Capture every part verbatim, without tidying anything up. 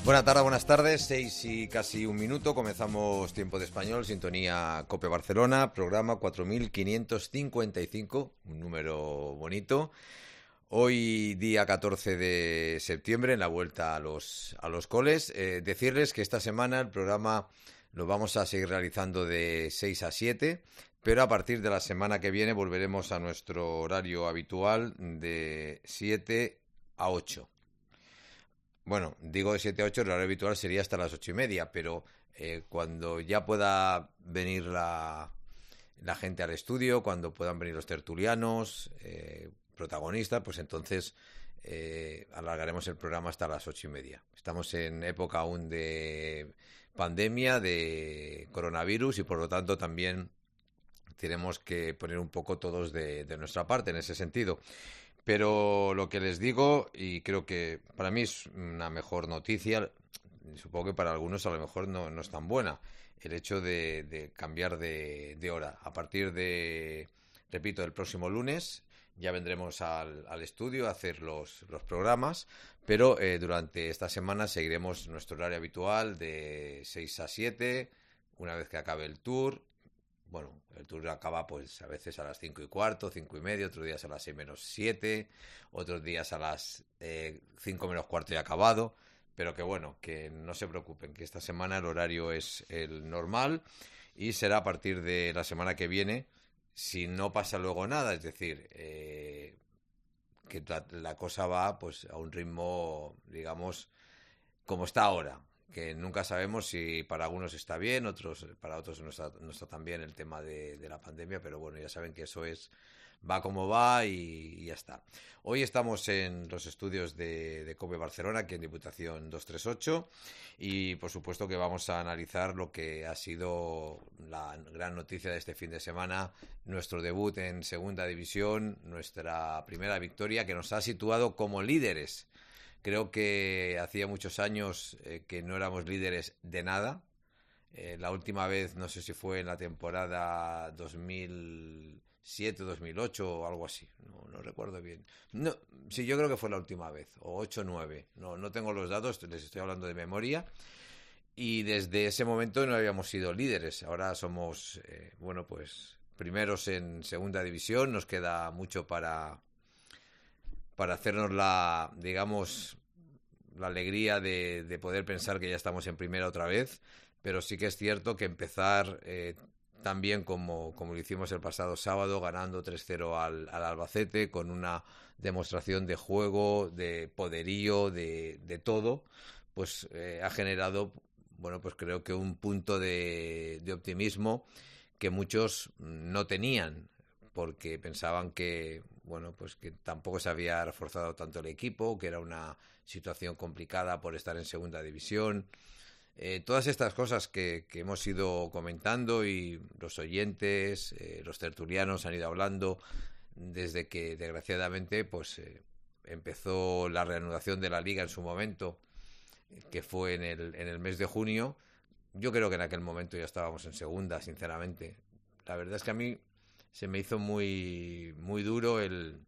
Buenas tardes, buenas tardes, seis y casi un minuto, comenzamos Tiempo de Español, sintonía COPE Barcelona, programa cuatro mil quinientos cincuenta y cinco, un número bonito. Hoy día catorce de septiembre, en la vuelta a los, a los coles, eh, decirles que esta semana el programa lo vamos a seguir realizando de seis a siete, pero a partir de la semana que viene volveremos a nuestro horario habitual de siete a ocho. Bueno, digo de siete a ocho, el horario habitual sería hasta las ocho y media, pero eh, cuando ya pueda venir la, la gente al estudio, cuando puedan venir los tertulianos, eh, protagonistas, pues entonces eh, alargaremos el programa hasta las ocho y media. Estamos en época aún de pandemia, de coronavirus, y por lo tanto también tenemos que poner un poco todos de, de nuestra parte en ese sentido. Pero lo que les digo, y creo que para mí es una mejor noticia, supongo que para algunos a lo mejor no, no es tan buena, el hecho de, de cambiar de, de hora. A partir de, repito, del próximo lunes ya vendremos al, al estudio a hacer los, los programas, pero eh, durante esta semana seguiremos nuestro horario habitual de seis a siete, una vez que acabe el tour. Bueno, el tour acaba pues a veces a las cinco y cuarto, cinco y medio, otros días a las seis menos siete, otros días a las eh, cinco menos cuarto y acabado, pero que bueno, que no se preocupen, que esta semana el horario es el normal y será a partir de la semana que viene, si no pasa luego nada, es decir, eh, que la, la cosa va pues a un ritmo, digamos, como está ahora. Que nunca sabemos si para algunos está bien, otros para otros no está, no está tan bien el tema de, de la pandemia, pero bueno, ya saben que eso es va como va y, y ya está. Hoy estamos en los estudios de, de COPE Barcelona, aquí en Diputación doscientos treinta y ocho, y por supuesto que vamos a analizar lo que ha sido la gran noticia de este fin de semana, nuestro debut en Segunda División, nuestra primera victoria que nos ha situado como líderes. Creo que hacía muchos años eh, que no éramos líderes de nada. Eh, la última vez, no sé si fue en la temporada dos mil siete, dos mil ocho o algo así. No, no recuerdo bien. No, sí, yo creo que fue la última vez. O ocho nueve. No, no tengo los datos, les estoy hablando de memoria. Y desde ese momento no habíamos sido líderes. Ahora somos, eh, bueno, pues primeros en Segunda División. Nos queda mucho para... para hacernos la, digamos, la alegría de, de poder pensar que ya estamos en primera otra vez, pero sí que es cierto que empezar eh, tan bien como, como lo hicimos el pasado sábado, ganando tres cero al, al Albacete, con una demostración de juego, de poderío, de, de todo, pues eh, ha generado, bueno, pues creo que un punto de, de optimismo que muchos no tenían, porque pensaban que, bueno, pues que tampoco se había reforzado tanto el equipo, que era una situación complicada por estar en Segunda División. Eh, todas estas cosas que, que hemos ido comentando y los oyentes, eh, los tertulianos han ido hablando desde que, desgraciadamente, pues eh, empezó la reanudación de la Liga en su momento, que fue en el, en el mes de junio. Yo creo que en aquel momento ya estábamos en Segunda, sinceramente. La verdad es que a mí se me hizo muy muy duro el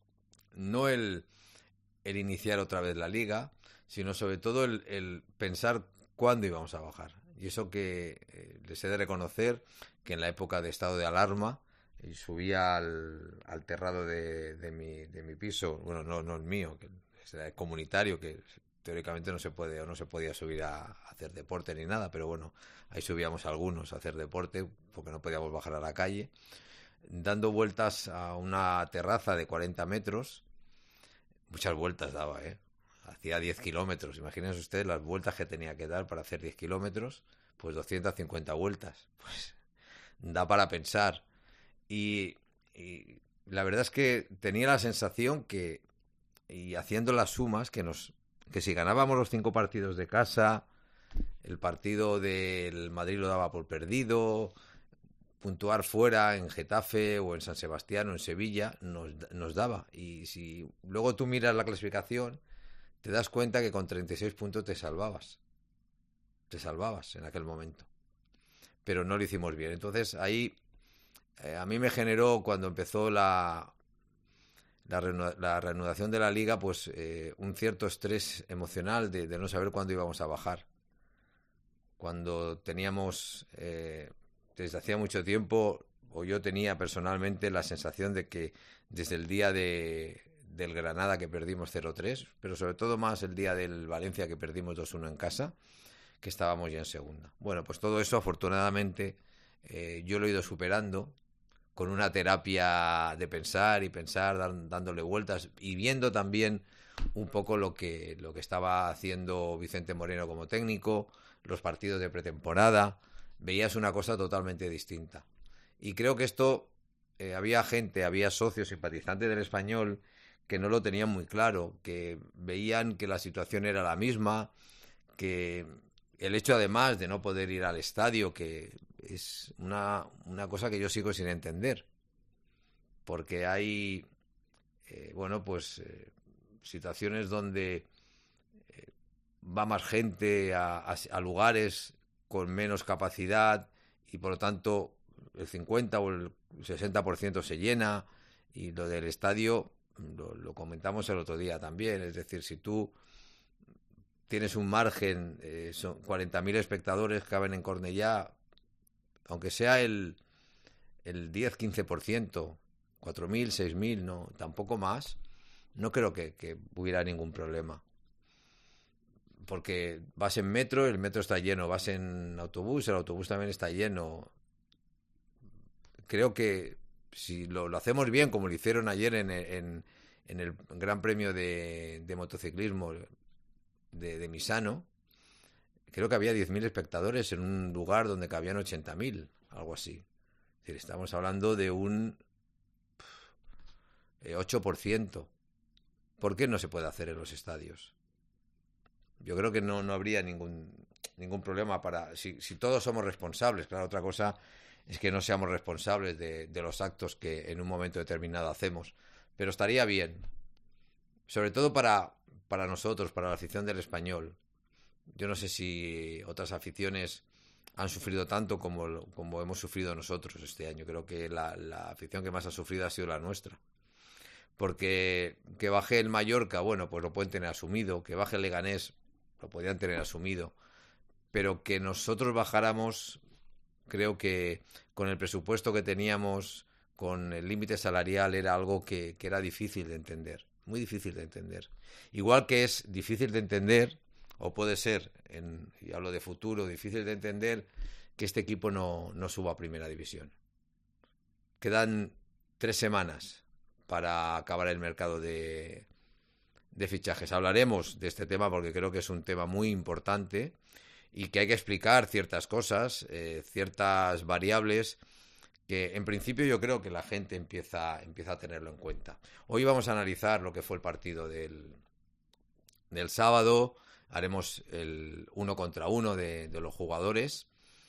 no el, el iniciar otra vez la liga, sino sobre todo el, el pensar cuándo íbamos a bajar. Y eso que eh, les he de reconocer que en la época de estado de alarma y subía al, al terrado de, de, mi, de mi piso, bueno, no, no el mío, que es el comunitario, que teóricamente no se puede o no se podía subir a, a hacer deporte ni nada, pero bueno, ahí subíamos algunos a hacer deporte porque no podíamos bajar a la calle, dando vueltas a una terraza de cuarenta metros, muchas vueltas daba, ¿eh? Hacía diez kilómetros, imagínense ustedes las vueltas que tenía que dar para hacer diez kilómetros, pues doscientas cincuenta vueltas, pues da para pensar. Y, y la verdad es que tenía la sensación que, y haciendo las sumas, que nos que si ganábamos los cinco partidos de casa, el partido del Madrid lo daba por perdido, puntuar fuera en Getafe o en San Sebastián o en Sevilla nos, nos daba. Y si luego tú miras la clasificación, te das cuenta que con treinta y seis puntos te salvabas. Te salvabas en aquel momento. Pero no lo hicimos bien. Entonces ahí eh, a mí me generó, cuando empezó la, la, reanuda, la reanudación de la Liga, pues eh, un cierto estrés emocional de, de no saber cuándo íbamos a bajar. Cuando teníamos, eh, desde hacía mucho tiempo, o yo tenía personalmente la sensación de que desde el día de, del Granada que perdimos cero tres, pero sobre todo más el día del Valencia que perdimos dos uno en casa, que estábamos ya en segunda. Bueno, pues todo eso afortunadamente eh, yo lo he ido superando con una terapia de pensar y pensar, dan, dándole vueltas y viendo también un poco lo que, lo que estaba haciendo Vicente Moreno como técnico, los partidos de pretemporada, veías una cosa totalmente distinta. Y creo que esto, eh, había gente, había socios simpatizantes del Español que no lo tenían muy claro, que veían que la situación era la misma, que el hecho además de no poder ir al estadio, que es una, una cosa que yo sigo sin entender, porque hay, eh, bueno, pues eh, situaciones donde eh, va más gente a, a, a lugares con menos capacidad y por lo tanto el cincuenta o el sesenta por ciento se llena, y lo del estadio lo, lo comentamos el otro día también, es decir, si tú tienes un margen, eh, son cuarenta mil espectadores que caben en Cornellá, aunque sea el, el diez a quince por ciento, cuatro mil, seis mil, no, tampoco más, no creo que, que hubiera ningún problema. Porque vas en metro, el metro está lleno, vas en autobús, el autobús también está lleno. Creo que si lo, lo hacemos bien, como lo hicieron ayer en, en, en el Gran Premio de, de motociclismo de, de Misano, creo que había diez mil espectadores en un lugar donde cabían ochenta mil, algo así. Es decir, estamos hablando de un ocho por ciento. ¿Por qué no se puede hacer en los estadios? Yo creo que no, no habría ningún, ningún problema para... Si, si todos somos responsables, claro, otra cosa es que no seamos responsables de, de los actos que en un momento determinado hacemos. Pero estaría bien. Sobre todo para, para nosotros, para la afición del Español. Yo no sé si otras aficiones han sufrido tanto como, como hemos sufrido nosotros este año. Creo que la, la afición que más ha sufrido ha sido la nuestra. Porque que baje el Mallorca, bueno, pues lo pueden tener asumido. Que baje el Leganés, lo podrían tener asumido. Pero que nosotros bajáramos, creo que con el presupuesto que teníamos, con el límite salarial, era algo que, que era difícil de entender. Muy difícil de entender. Igual que es difícil de entender, o puede ser, en, y hablo de futuro, difícil de entender que este equipo no, no suba a Primera División. Quedan tres semanas para acabar el mercado de, de fichajes. Hablaremos de este tema porque creo que es un tema muy importante y que hay que explicar ciertas cosas, eh, ciertas variables que en principio yo creo que la gente empieza, empieza a tenerlo en cuenta. Hoy vamos a analizar lo que fue el partido del, del sábado, haremos el uno contra uno de, de los jugadores,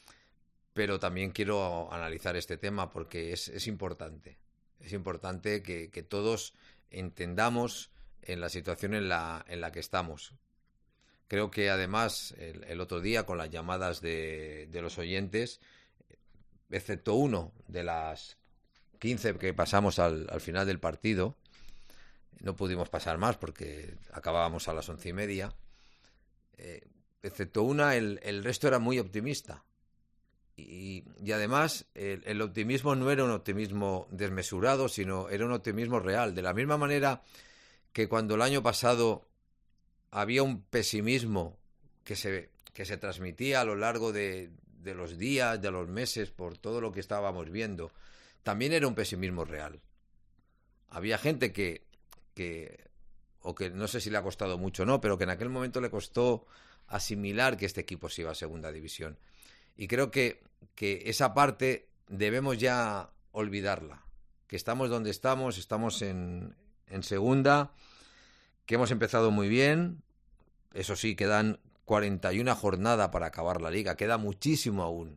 pero también quiero analizar este tema porque es, es importante. Es importante que, que todos entendamos en la situación en la, en la que estamos. Creo que además el, el otro día con las llamadas de, de los oyentes, excepto uno de las quince que pasamos al, al final del partido, no pudimos pasar más porque acabábamos a las once y media, eh, excepto una, el, el resto era muy optimista. Y, y además el, el optimismo no era un optimismo desmesurado, sino era un optimismo real. De la misma manera que cuando el año pasado había un pesimismo que se, que se transmitía a lo largo de, de los días, de los meses, por todo lo que estábamos viendo, también era un pesimismo real. Había gente que, que, o que no sé si le ha costado mucho o no, pero que en aquel momento le costó asimilar que este equipo se iba a Segunda División. Y creo que, que esa parte debemos ya olvidarla. Que estamos donde estamos, estamos en, en segunda, que hemos empezado muy bien. Eso sí, quedan cuarenta y una jornadas para acabar la liga. Queda muchísimo aún.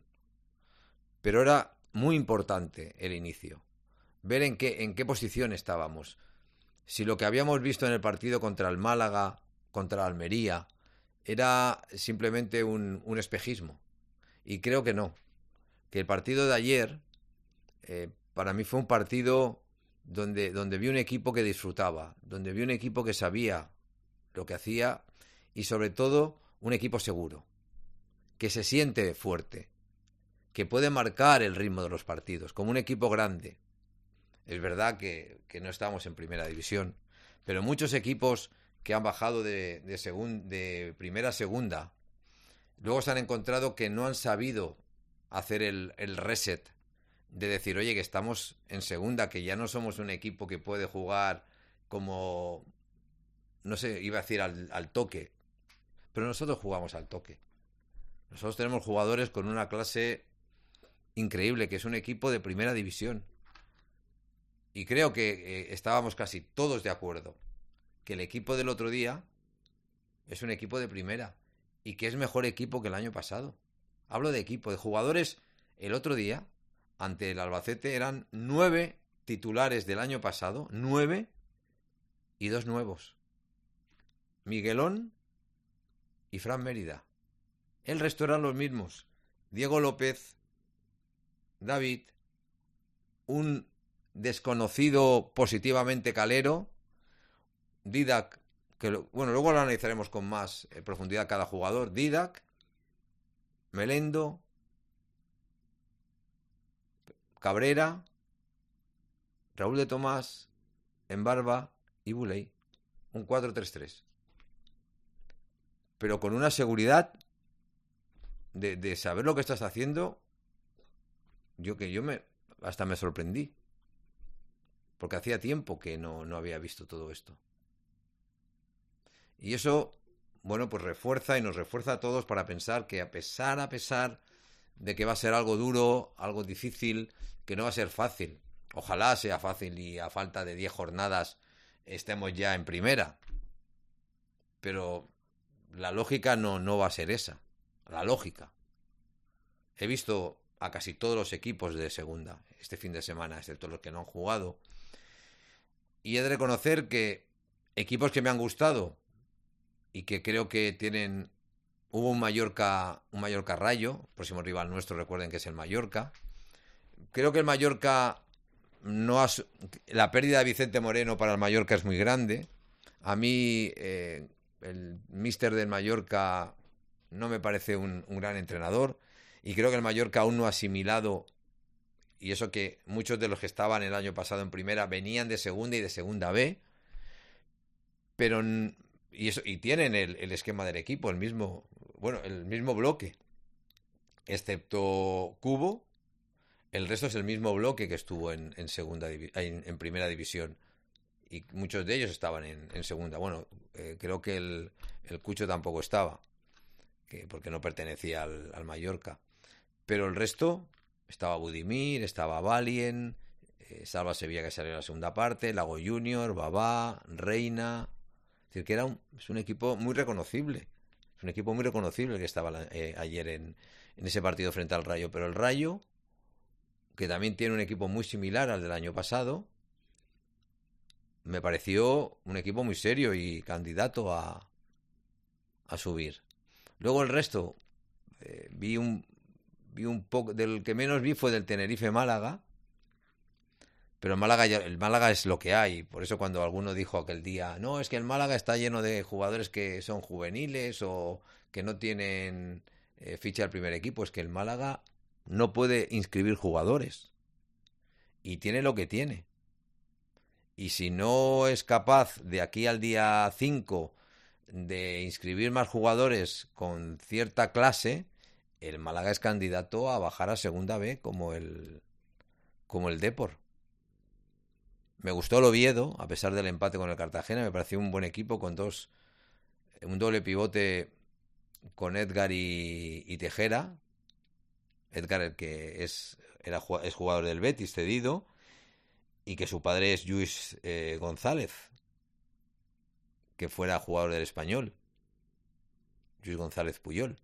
Pero era muy importante el inicio. Ver en qué, en qué posición estábamos. Si lo que habíamos visto en el partido contra el Málaga, contra Almería, era simplemente un, un espejismo. Y creo que no, que el partido de ayer eh, para mí fue un partido donde, donde vi un equipo que disfrutaba, donde vi un equipo que sabía lo que hacía y sobre todo un equipo seguro, que se siente fuerte, que puede marcar el ritmo de los partidos, como un equipo grande. Es verdad que, que no estamos en primera división, pero muchos equipos que han bajado de, de, segun, de primera a segunda, luego se han encontrado que no han sabido hacer el, el reset de decir, oye, que estamos en segunda, que ya no somos un equipo que puede jugar como, no sé, iba a decir al, al toque, pero nosotros jugamos al toque. Nosotros tenemos jugadores con una clase increíble, que es un equipo de primera división. Y creo que eh, estábamos casi todos de acuerdo que el equipo del otro día es un equipo de primera y que es mejor equipo que el año pasado. Hablo de equipo, de jugadores. El otro día, ante el Albacete, eran nueve titulares del año pasado, nueve y dos nuevos. Miguelón y Fran Mérida. El resto eran los mismos. Diego López, David, un desconocido positivamente Calero, Didac, que lo, bueno, luego lo analizaremos con más eh, profundidad cada jugador, Didac, Melendo, Cabrera, Raúl de Tomás, Embarba y Buley. Un cuatro tres tres. Pero con una seguridad de, de saber lo que estás haciendo, yo que yo me hasta me sorprendí. Porque hacía tiempo que no, no había visto todo esto. Y eso, bueno, pues refuerza y nos refuerza a todos para pensar que a pesar, a pesar de que va a ser algo duro, algo difícil, que no va a ser fácil. Ojalá sea fácil y a falta de diez jornadas estemos ya en primera. Pero la lógica no, no va a ser esa. La lógica. He visto a casi todos los equipos de segunda este fin de semana, excepto los que no han jugado. Y he de reconocer que equipos que me han gustado y que creo que tienen... Hubo un Mallorca, un Mallorca Rayo, próximo rival nuestro, recuerden que es el Mallorca. Creo que el Mallorca no ha... La pérdida de Vicente Moreno para el Mallorca es muy grande. A mí eh, el míster del Mallorca no me parece un, un gran entrenador y creo que el Mallorca aún no ha asimilado, y eso que muchos de los que estaban el año pasado en primera venían de segunda y de segunda B, pero y eso y tienen el, el esquema del equipo, el mismo, bueno, el mismo bloque, excepto Cubo, el resto es el mismo bloque que estuvo en, en segunda en, en primera división y muchos de ellos estaban en, en segunda. Bueno, eh, creo que el, el Cucho tampoco estaba, que, porque no pertenecía al, al Mallorca, pero el resto estaba Budimir, estaba Valien, eh, Salva Sevilla que salió en la segunda parte, Lago Junior, Babá, Reina. Es decir, que era un, es un equipo muy reconocible. Es un equipo muy reconocible el que estaba eh, ayer en, en ese partido frente al Rayo. Pero el Rayo, que también tiene un equipo muy similar al del año pasado, me pareció un equipo muy serio y candidato a, a subir. Luego el resto, eh, vi un... Vi un poco, del que menos vi fue del Tenerife Málaga, pero el Málaga, el Málaga es lo que hay. Por eso cuando alguno dijo aquel día, no, es que el Málaga está lleno de jugadores que son juveniles o que no tienen eh, ficha del primer equipo, es que el Málaga no puede inscribir jugadores y tiene lo que tiene. Y si no es capaz de aquí al día cinco de inscribir más jugadores con cierta clase, el Málaga es candidato a bajar a segunda B como el como el Depor. Me gustó el Oviedo, a pesar del empate con el Cartagena, me pareció un buen equipo con dos, un doble pivote con Edgar y, y Tejera. Edgar, el que es, era, es jugador del Betis, cedido, y que su padre es Lluís eh, González, que fuera jugador del Español. Lluís González Puyol.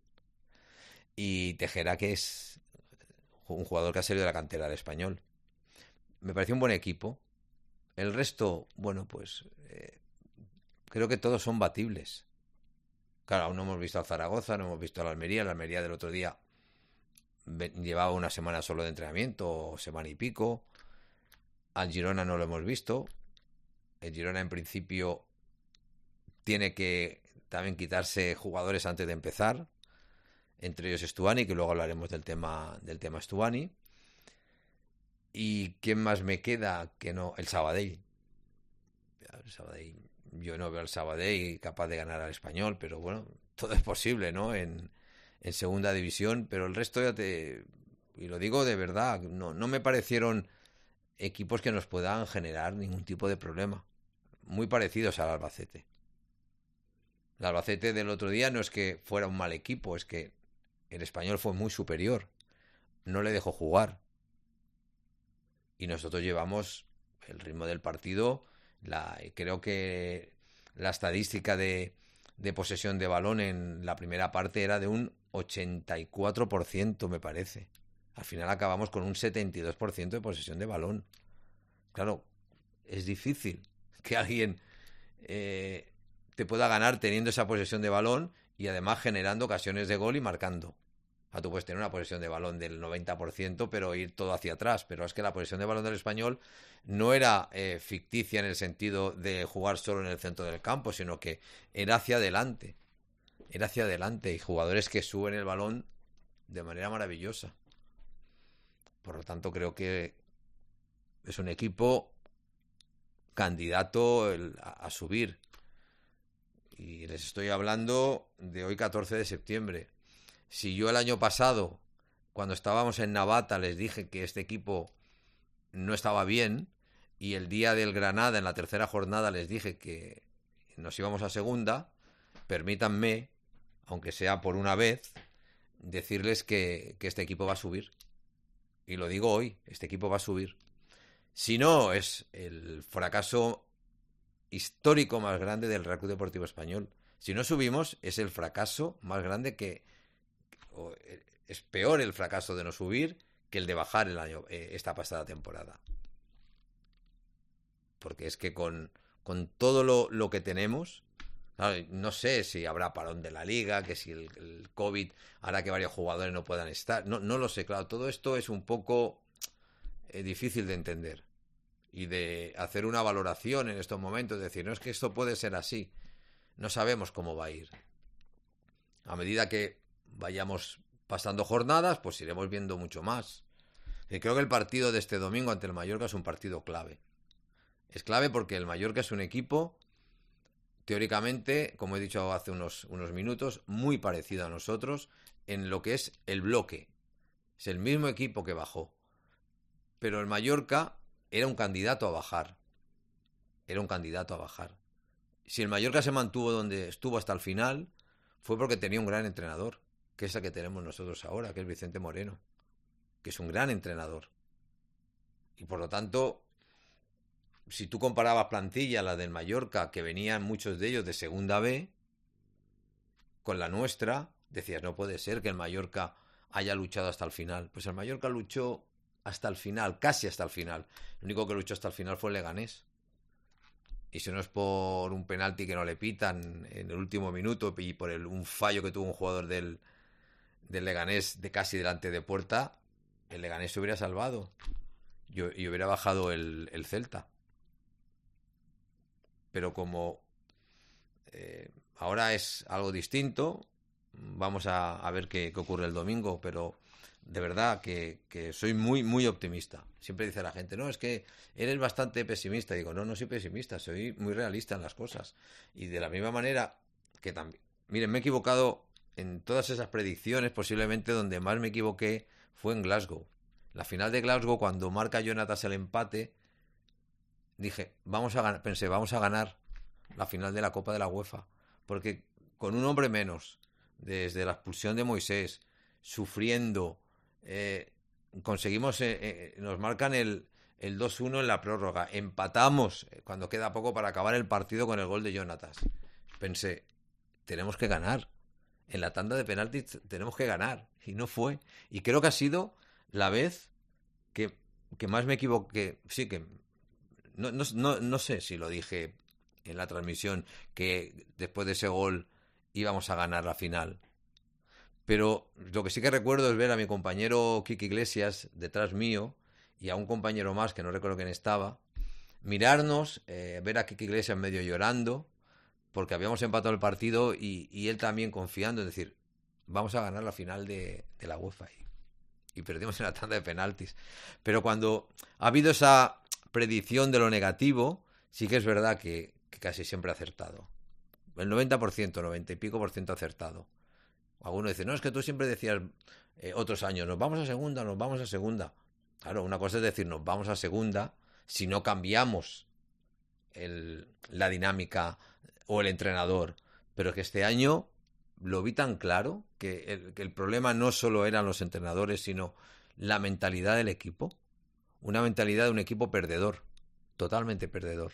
Y Tejera, que es un jugador que ha salido de la cantera del Español. Me pareció un buen equipo. El resto, bueno, pues eh, creo que todos son batibles. Claro, aún no hemos visto al Zaragoza, no hemos visto al Almería. El Almería del otro día llevaba una semana solo de entrenamiento, o semana y pico. Al Girona no lo hemos visto. El Girona en principio tiene que también quitarse jugadores antes de empezar, entre ellos Stuani, que luego hablaremos del tema del tema Stuani. ¿Y quién más me queda? Que no, el Sabadell. El Sabadell. Yo no veo al Sabadell capaz de ganar al Español, pero bueno, todo es posible, ¿no? En, en segunda división, pero el resto ya te... Y lo digo de verdad, no, no me parecieron equipos que nos puedan generar ningún tipo de problema. Muy parecidos al Albacete. El Albacete del otro día no es que fuera un mal equipo, es que el Español fue muy superior. No le dejó jugar. Y nosotros llevamos el ritmo del partido. La, creo que la estadística de, de posesión de balón en la primera parte era de un ochenta y cuatro por ciento, me parece. Al final acabamos con un setenta y dos por ciento de posesión de balón. Claro, es difícil que alguien eh, te pueda ganar teniendo esa posesión de balón y además generando ocasiones de gol y marcando. O sea, tú puedes tener una posesión de balón del noventa por ciento, pero ir todo hacia atrás. Pero es que la posesión de balón del Español no era eh, ficticia en el sentido de jugar solo en el centro del campo, sino que era hacia adelante. Era hacia adelante y jugadores que suben el balón de manera maravillosa. Por lo tanto, creo que es un equipo candidato a, a subir. Y les estoy hablando de hoy, catorce de septiembre. Si yo el año pasado, cuando estábamos en Navata, les dije que este equipo no estaba bien, y el día del Granada, en la tercera jornada, les dije que nos íbamos a segunda, permítanme, aunque sea por una vez, decirles que, que este equipo va a subir. Y lo digo hoy, este equipo va a subir. Si no, es el fracaso histórico más grande del Real Club Deportivo Español. Si no subimos, es el fracaso más grande que... Es peor el fracaso de no subir que el de bajar el año, eh, esta pasada temporada. Porque es que con, con todo lo, lo que tenemos, claro, no sé si habrá parón de la liga, que si el, el COVID hará que varios jugadores no puedan estar. No, no lo sé, claro, todo esto es un poco eh, difícil de entender y de hacer una valoración en estos momentos, decir, no es que esto puede ser así, no sabemos cómo va a ir. A medida que vayamos pasando jornadas, pues iremos viendo mucho más. Y creo que el partido de este domingo ante el Mallorca es un partido clave. Es clave porque el Mallorca es un equipo, teóricamente, como he dicho hace unos, unos minutos, muy parecido a nosotros en lo que es el bloque. Es el mismo equipo que bajó. Pero el Mallorca era un candidato a bajar. Era un candidato a bajar. Si el Mallorca se mantuvo donde estuvo hasta el final, fue porque tenía un gran entrenador, que es el que tenemos nosotros ahora, que es Vicente Moreno, que es un gran entrenador. Y por lo tanto, si tú comparabas plantilla, la del Mallorca, que venían muchos de ellos de Segunda B, con la nuestra, decías, no puede ser que el Mallorca haya luchado hasta el final. Pues el Mallorca luchó hasta el final, casi hasta el final. El único que luchó hasta el final fue el Leganés. Y si no es por un penalti que no le pitan en el último minuto y por el, un fallo que tuvo un jugador del, del Leganés de casi delante de puerta, el Leganés se hubiera salvado y, y hubiera bajado el, el Celta. Pero como eh, ahora es algo distinto, vamos a, a ver qué, qué ocurre el domingo, pero de verdad que, que soy muy, muy optimista. Siempre dice la gente, no, es que eres bastante pesimista. Digo, no, no soy pesimista, soy muy realista en las cosas. Y de la misma manera que también... Miren, me he equivocado en todas esas predicciones, posiblemente donde más me equivoqué fue en Glasgow. La final de Glasgow, cuando marca Jonatas el empate, dije, vamos a ganar, pensé, vamos a ganar la final de la Copa de la UEFA. Porque con un hombre menos, desde la expulsión de Moisés, sufriendo... Eh, conseguimos, eh, eh, nos marcan el, el dos uno en la prórroga, empatamos cuando queda poco para acabar el partido con el gol de Jonatas. Pensé, tenemos que ganar, en la tanda de penaltis tenemos que ganar, y no fue. Y creo que ha sido la vez que, que más me equivoqué. Sí, que no, no, no, no sé si lo dije en la transmisión, que después de ese gol íbamos a ganar la final. Pero lo que sí que recuerdo es ver a mi compañero Kiki Iglesias detrás mío y a un compañero más, que no recuerdo quién estaba, mirarnos, eh, ver a Quique Iglesias medio llorando, porque habíamos empatado el partido y, y él también confiando, es decir, vamos a ganar la final de, de la UEFA. Y, y perdimos en la tanda de penaltis. Pero cuando ha habido esa predicción de lo negativo, sí que es verdad que, que casi siempre ha acertado. El noventa por ciento, noventa y pico por ciento acertado. Alguno dice, no, es que tú siempre decías eh, otros años, nos vamos a segunda, nos vamos a segunda. Claro, una cosa es decir, nos vamos a segunda si no cambiamos el, la dinámica o el entrenador. Pero que este año lo vi tan claro que el, que el problema no solo eran los entrenadores, sino la mentalidad del equipo. Una mentalidad de un equipo perdedor, totalmente perdedor.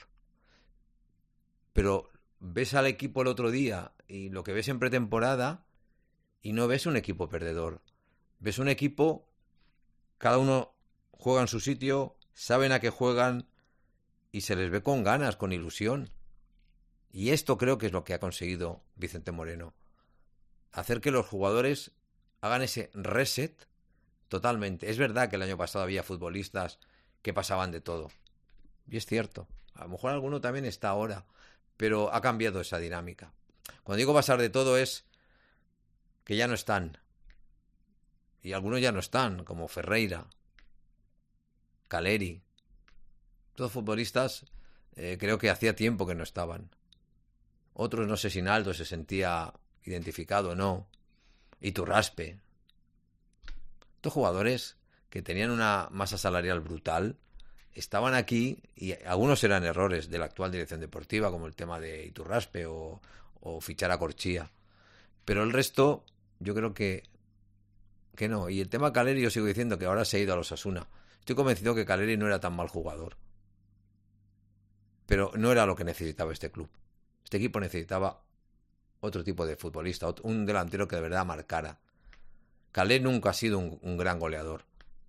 Pero ves al equipo el otro día y lo que ves en pretemporada y no ves un equipo perdedor. Ves un equipo, cada uno juega en su sitio, saben a qué juegan y se les ve con ganas, con ilusión. Y esto creo que es lo que ha conseguido Vicente Moreno. Hacer que los jugadores hagan ese reset totalmente. Es verdad que el año pasado había futbolistas que pasaban de todo. Y es cierto. A lo mejor alguno también está ahora. Pero ha cambiado esa dinámica. Cuando digo pasar de todo es que ya no están. Y algunos ya no están, como Ferreira, Caleri. Todos futbolistas eh, creo que hacía tiempo que no estaban. Otros, no sé si Naldo se sentía identificado o no. Iturraspe. Estos jugadores que tenían una masa salarial brutal estaban aquí y algunos eran errores de la actual dirección deportiva, como el tema de Iturraspe o, o fichar a Corchia. Pero el resto, yo creo que, que no. Y el tema Caleri, yo sigo diciendo que ahora se ha ido a los Osasuna. Estoy convencido que Caleri no era tan mal jugador. Pero no era lo que necesitaba este club. Este equipo necesitaba otro tipo de futbolista, un delantero que de verdad marcara. Caleri nunca ha sido un, un gran goleador.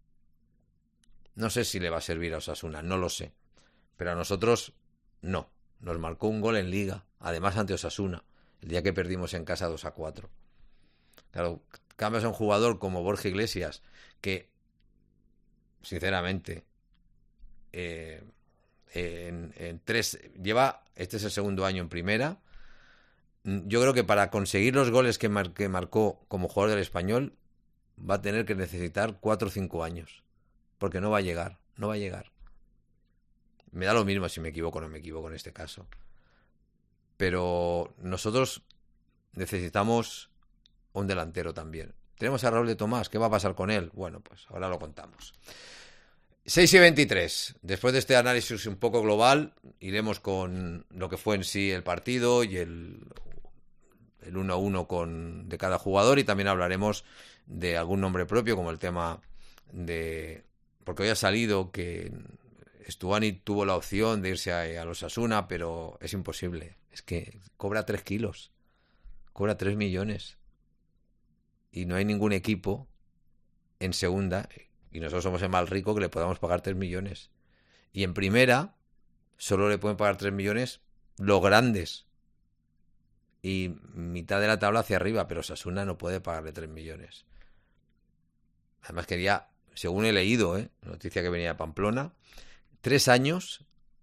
No sé si le va a servir a Osasuna, no lo sé. Pero a nosotros, no. Nos marcó un gol en Liga, además ante Osasuna, el día que perdimos en casa dos a cuatro. Claro, cambias a un jugador como Borja Iglesias, que, sinceramente, eh, en, en tres, lleva, este es el segundo año en primera. Yo creo que para conseguir los goles que, mar, que marcó como jugador del Español, va a tener que necesitar cuatro o cinco años. Porque no va a llegar, no va a llegar. Me da lo mismo si me equivoco o no me equivoco en este caso. Pero nosotros necesitamos un delantero también. Tenemos a Raúl de Tomás, ¿qué va a pasar con él? Bueno, pues ahora lo contamos. seis y veintitrés. Después de este análisis un poco global, iremos con lo que fue en sí el partido y el, el uno a uno con, de cada jugador, y también hablaremos de algún nombre propio, como el tema de... Porque hoy ha salido que Stuani tuvo la opción de irse a, a los Osasuna, pero es imposible. Es que cobra tres kilos. Cobra tres millones. Y no hay ningún equipo en segunda, y nosotros somos el más rico, que le podamos pagar tres millones. Y en primera solo le pueden pagar tres millones los grandes. Y mitad de la tabla hacia arriba, pero Osasuna no puede pagarle tres millones. Además quería... Según he leído, ¿eh? Noticia que venía de Pamplona, tres años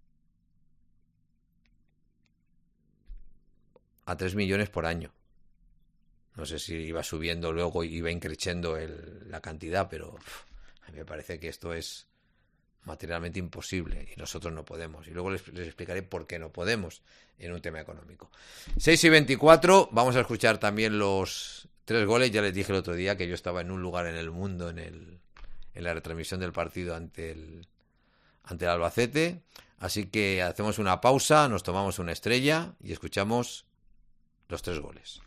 a tres millones por año. No sé si iba subiendo luego y iba increciendo el, la cantidad, pero uf, a mí me parece que esto es materialmente imposible y nosotros no podemos. Y luego les, les explicaré por qué no podemos en un tema económico. seis y veinticuatro, vamos a escuchar también los tres goles. Ya les dije el otro día que yo estaba en un lugar en el mundo, en el... en la retransmisión del partido ante el, ante el Albacete. Así que hacemos una pausa, nos tomamos una estrella y escuchamos los tres goles.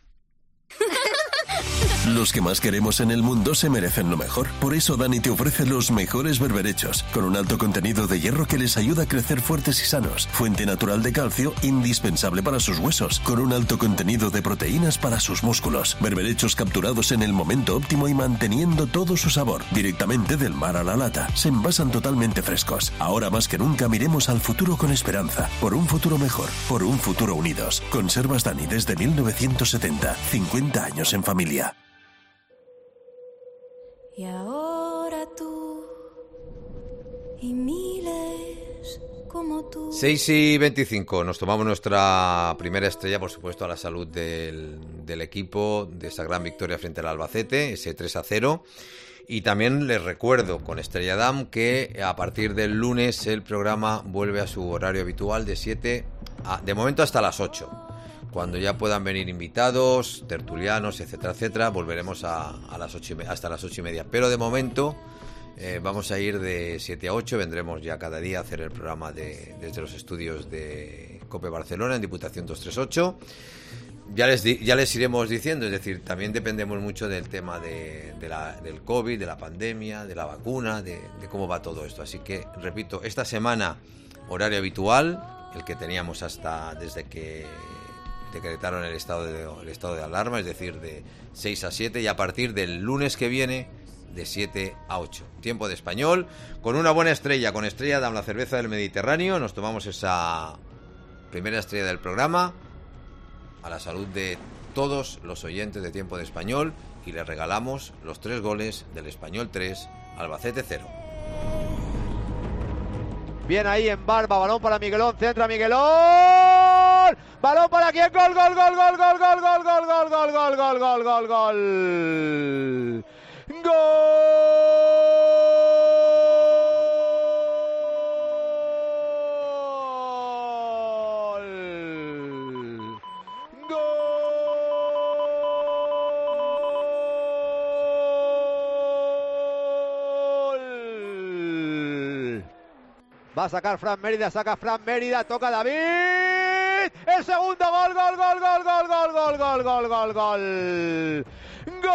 Los que más queremos en el mundo se merecen lo mejor. Por eso Dani te ofrece los mejores berberechos, con un alto contenido de hierro que les ayuda a crecer fuertes y sanos. Fuente natural de calcio, indispensable para sus huesos, con un alto contenido de proteínas para sus músculos. Berberechos capturados en el momento óptimo y manteniendo todo su sabor. Directamente del mar a la lata. Se envasan totalmente frescos. Ahora más que nunca miremos al futuro con esperanza. Por un futuro mejor. Por un futuro unidos. Conservas Dani desde mil novecientos setenta. cincuenta años en familia. Y ahora tú y miles como tú. seis y veinticinco, nos tomamos nuestra primera estrella, por supuesto, a la salud del, del equipo, de esa gran victoria frente al Albacete, ese tres a cero. Y también les recuerdo con Estrella Damm que a partir del lunes el programa vuelve a su horario habitual de siete a, de momento hasta las ocho. Cuando ya puedan venir invitados, tertulianos, etcétera, etcétera, volveremos a, a las ocho y me, hasta las ocho y media. Pero de momento eh, vamos a ir de siete a ocho, vendremos ya cada día a hacer el programa de, desde los estudios de COPE Barcelona en Diputación doscientos treinta y ocho. Ya les, di, ya les iremos diciendo, es decir, también dependemos mucho del tema de, de la, del COVID, de la pandemia, de la vacuna, de, de cómo va todo esto. Así que, repito, esta semana horario habitual, el que teníamos hasta desde que decretaron el estado de, el estado de alarma, es decir, de seis a siete, y a partir del lunes que viene, de siete a ocho. Tiempo de español, con una buena estrella, con Estrella Damm, la cerveza del Mediterráneo. Nos tomamos esa primera estrella del programa a la salud de todos los oyentes de Tiempo de Español y les regalamos los tres goles del Español tres, Albacete cero. Bien ahí en Barba, balón para Miguelón, centra Miguelón, balón para quién, gol, gol, gol, gol, gol, gol, gol, gol, gol, gol, gol, gol, gol, gol, gol, gol. Va a sacar Fran Mérida, saca Fran Mérida, toca David. El segundo gol, gol, gol, gol, gol, gol, gol, gol, gol, gol, gol. Gol.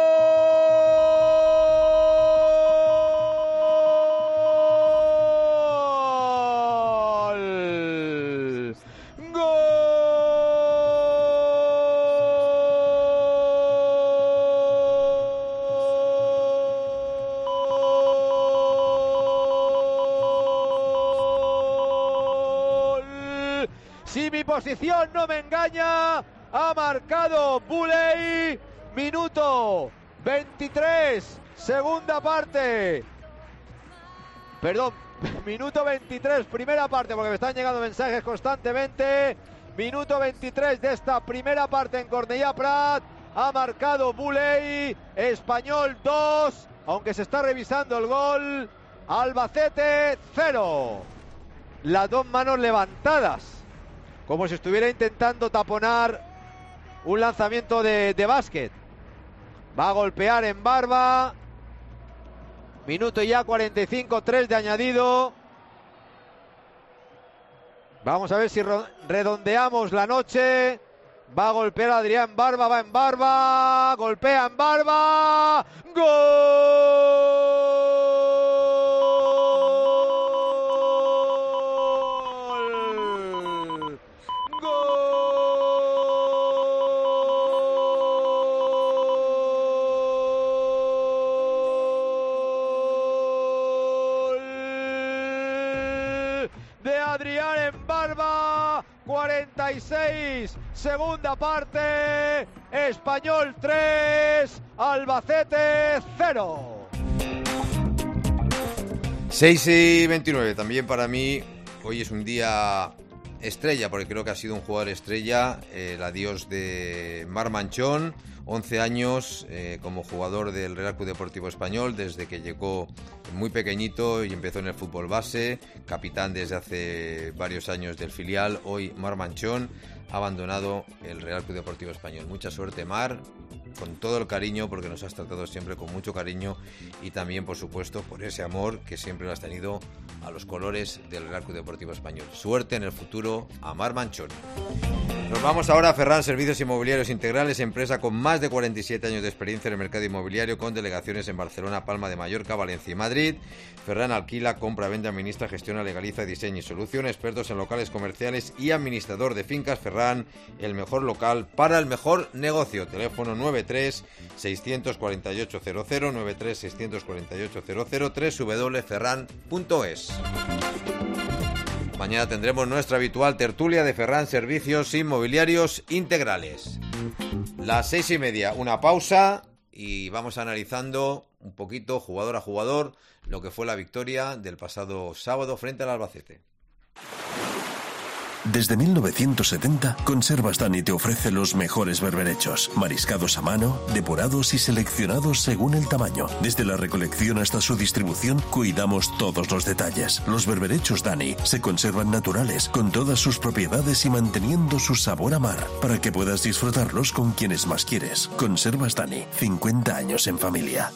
Si mi posición no me engaña, ha marcado Buley, minuto veintitrés, segunda parte. Perdón, minuto veintitrés, primera parte, porque me están llegando mensajes constantemente. Minuto veintitrés de esta primera parte en Cornellà Prat. Ha marcado Buley, Español dos, aunque se está revisando el gol. Albacete cero. Las dos manos levantadas, como si estuviera intentando taponar un lanzamiento de, de básquet. Va a golpear en Barba. Minuto ya cuarenta y cinco, tres de añadido. Vamos a ver si redondeamos la noche. Va a golpear Adrián Barba, va en Barba. Golpea en Barba. ¡Gol! Adrián en Barba, cuarenta y seis, segunda parte, Español tres, Albacete cero. seis y veintinueve, también para mí hoy es un día estrella, porque creo que ha sido un jugador estrella, eh, el adiós de Marc Manchón, once años eh, como jugador del Real Club Deportivo Español, desde que llegó muy pequeñito y empezó en el fútbol base, capitán desde hace varios años del filial. Hoy Marc Manchón ha abandonado el Real Club Deportivo Español. Mucha suerte, Mar, con todo el cariño, porque nos has tratado siempre con mucho cariño, y también, por supuesto, por ese amor que siempre lo has tenido a los colores del Real Club Deportivo Español. Suerte en el futuro a Marc Manchón. Nos vamos ahora a Ferran Servicios Inmobiliarios Integrales, empresa con más de cuarenta y siete años de experiencia en el mercado inmobiliario, con delegaciones en Barcelona, Palma de Mallorca, Valencia y Madrid. Ferran alquila, compra, vende, administra, gestiona, legaliza, diseña y soluciona. Expertos en locales comerciales y administrador de fincas. Ferran, el mejor local para el mejor negocio. Teléfono nueve tres, seis cuatro ocho cero cero, nueve tres, seis cuatro ocho cero cero, doble u doble u doble u punto ferran punto es. Mañana tendremos nuestra habitual tertulia de Ferran Servicios Inmobiliarios Integrales. Las seis y media, una pausa y vamos analizando un poquito, jugador a jugador, lo que fue la victoria del pasado sábado frente al Albacete. Desde mil novecientos setenta, Conservas Dani te ofrece los mejores berberechos, mariscados a mano, depurados y seleccionados según el tamaño. Desde la recolección hasta su distribución, cuidamos todos los detalles. Los berberechos Dani se conservan naturales, con todas sus propiedades y manteniendo su sabor a mar, para que puedas disfrutarlos con quienes más quieres. Conservas Dani, cincuenta años en familia.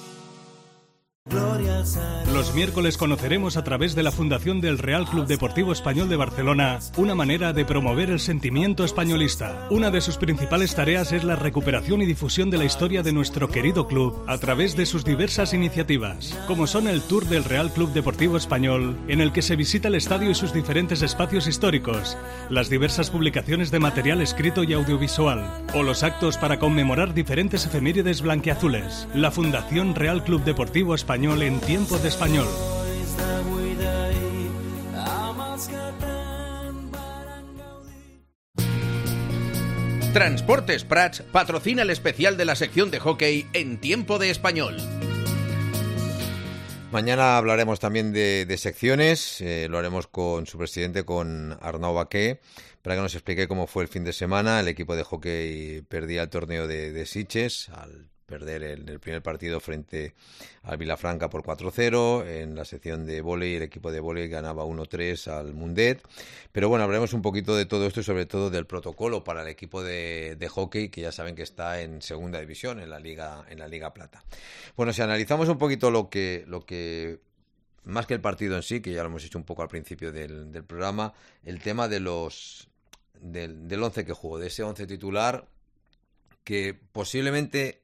Los miércoles conoceremos a través de la Fundación del Real Club Deportivo Español de Barcelona una manera de promover el sentimiento españolista. Una de sus principales tareas es la recuperación y difusión de la historia de nuestro querido club a través de sus diversas iniciativas, como son el Tour del Real Club Deportivo Español, en el que se visita el estadio y sus diferentes espacios históricos, las diversas publicaciones de material escrito y audiovisual, o los actos para conmemorar diferentes efemérides blanquiazules. La Fundación Real Club Deportivo Español en tiempo de español. Transportes Prats patrocina el especial de la sección de hockey en tiempo de español. Mañana hablaremos también de, de secciones, eh, lo haremos con su presidente, con Arnau Baqué, para que nos explique cómo fue el fin de semana. El equipo de hockey perdía el torneo de, de Sitges al perder el, el primer partido frente al Vilafranca por cuatro cero. En la sección de vóley, el equipo de vóley ganaba uno tres al Mundet. Pero bueno, hablaremos un poquito de todo esto y sobre todo del protocolo para el equipo de, de hockey, que ya saben que está en segunda división, en la Liga, en la Liga Plata. Bueno, si analizamos un poquito lo que, lo que más que el partido en sí, que ya lo hemos hecho un poco al principio del, del programa, el tema de los del, del once que jugó, de ese once titular, que posiblemente,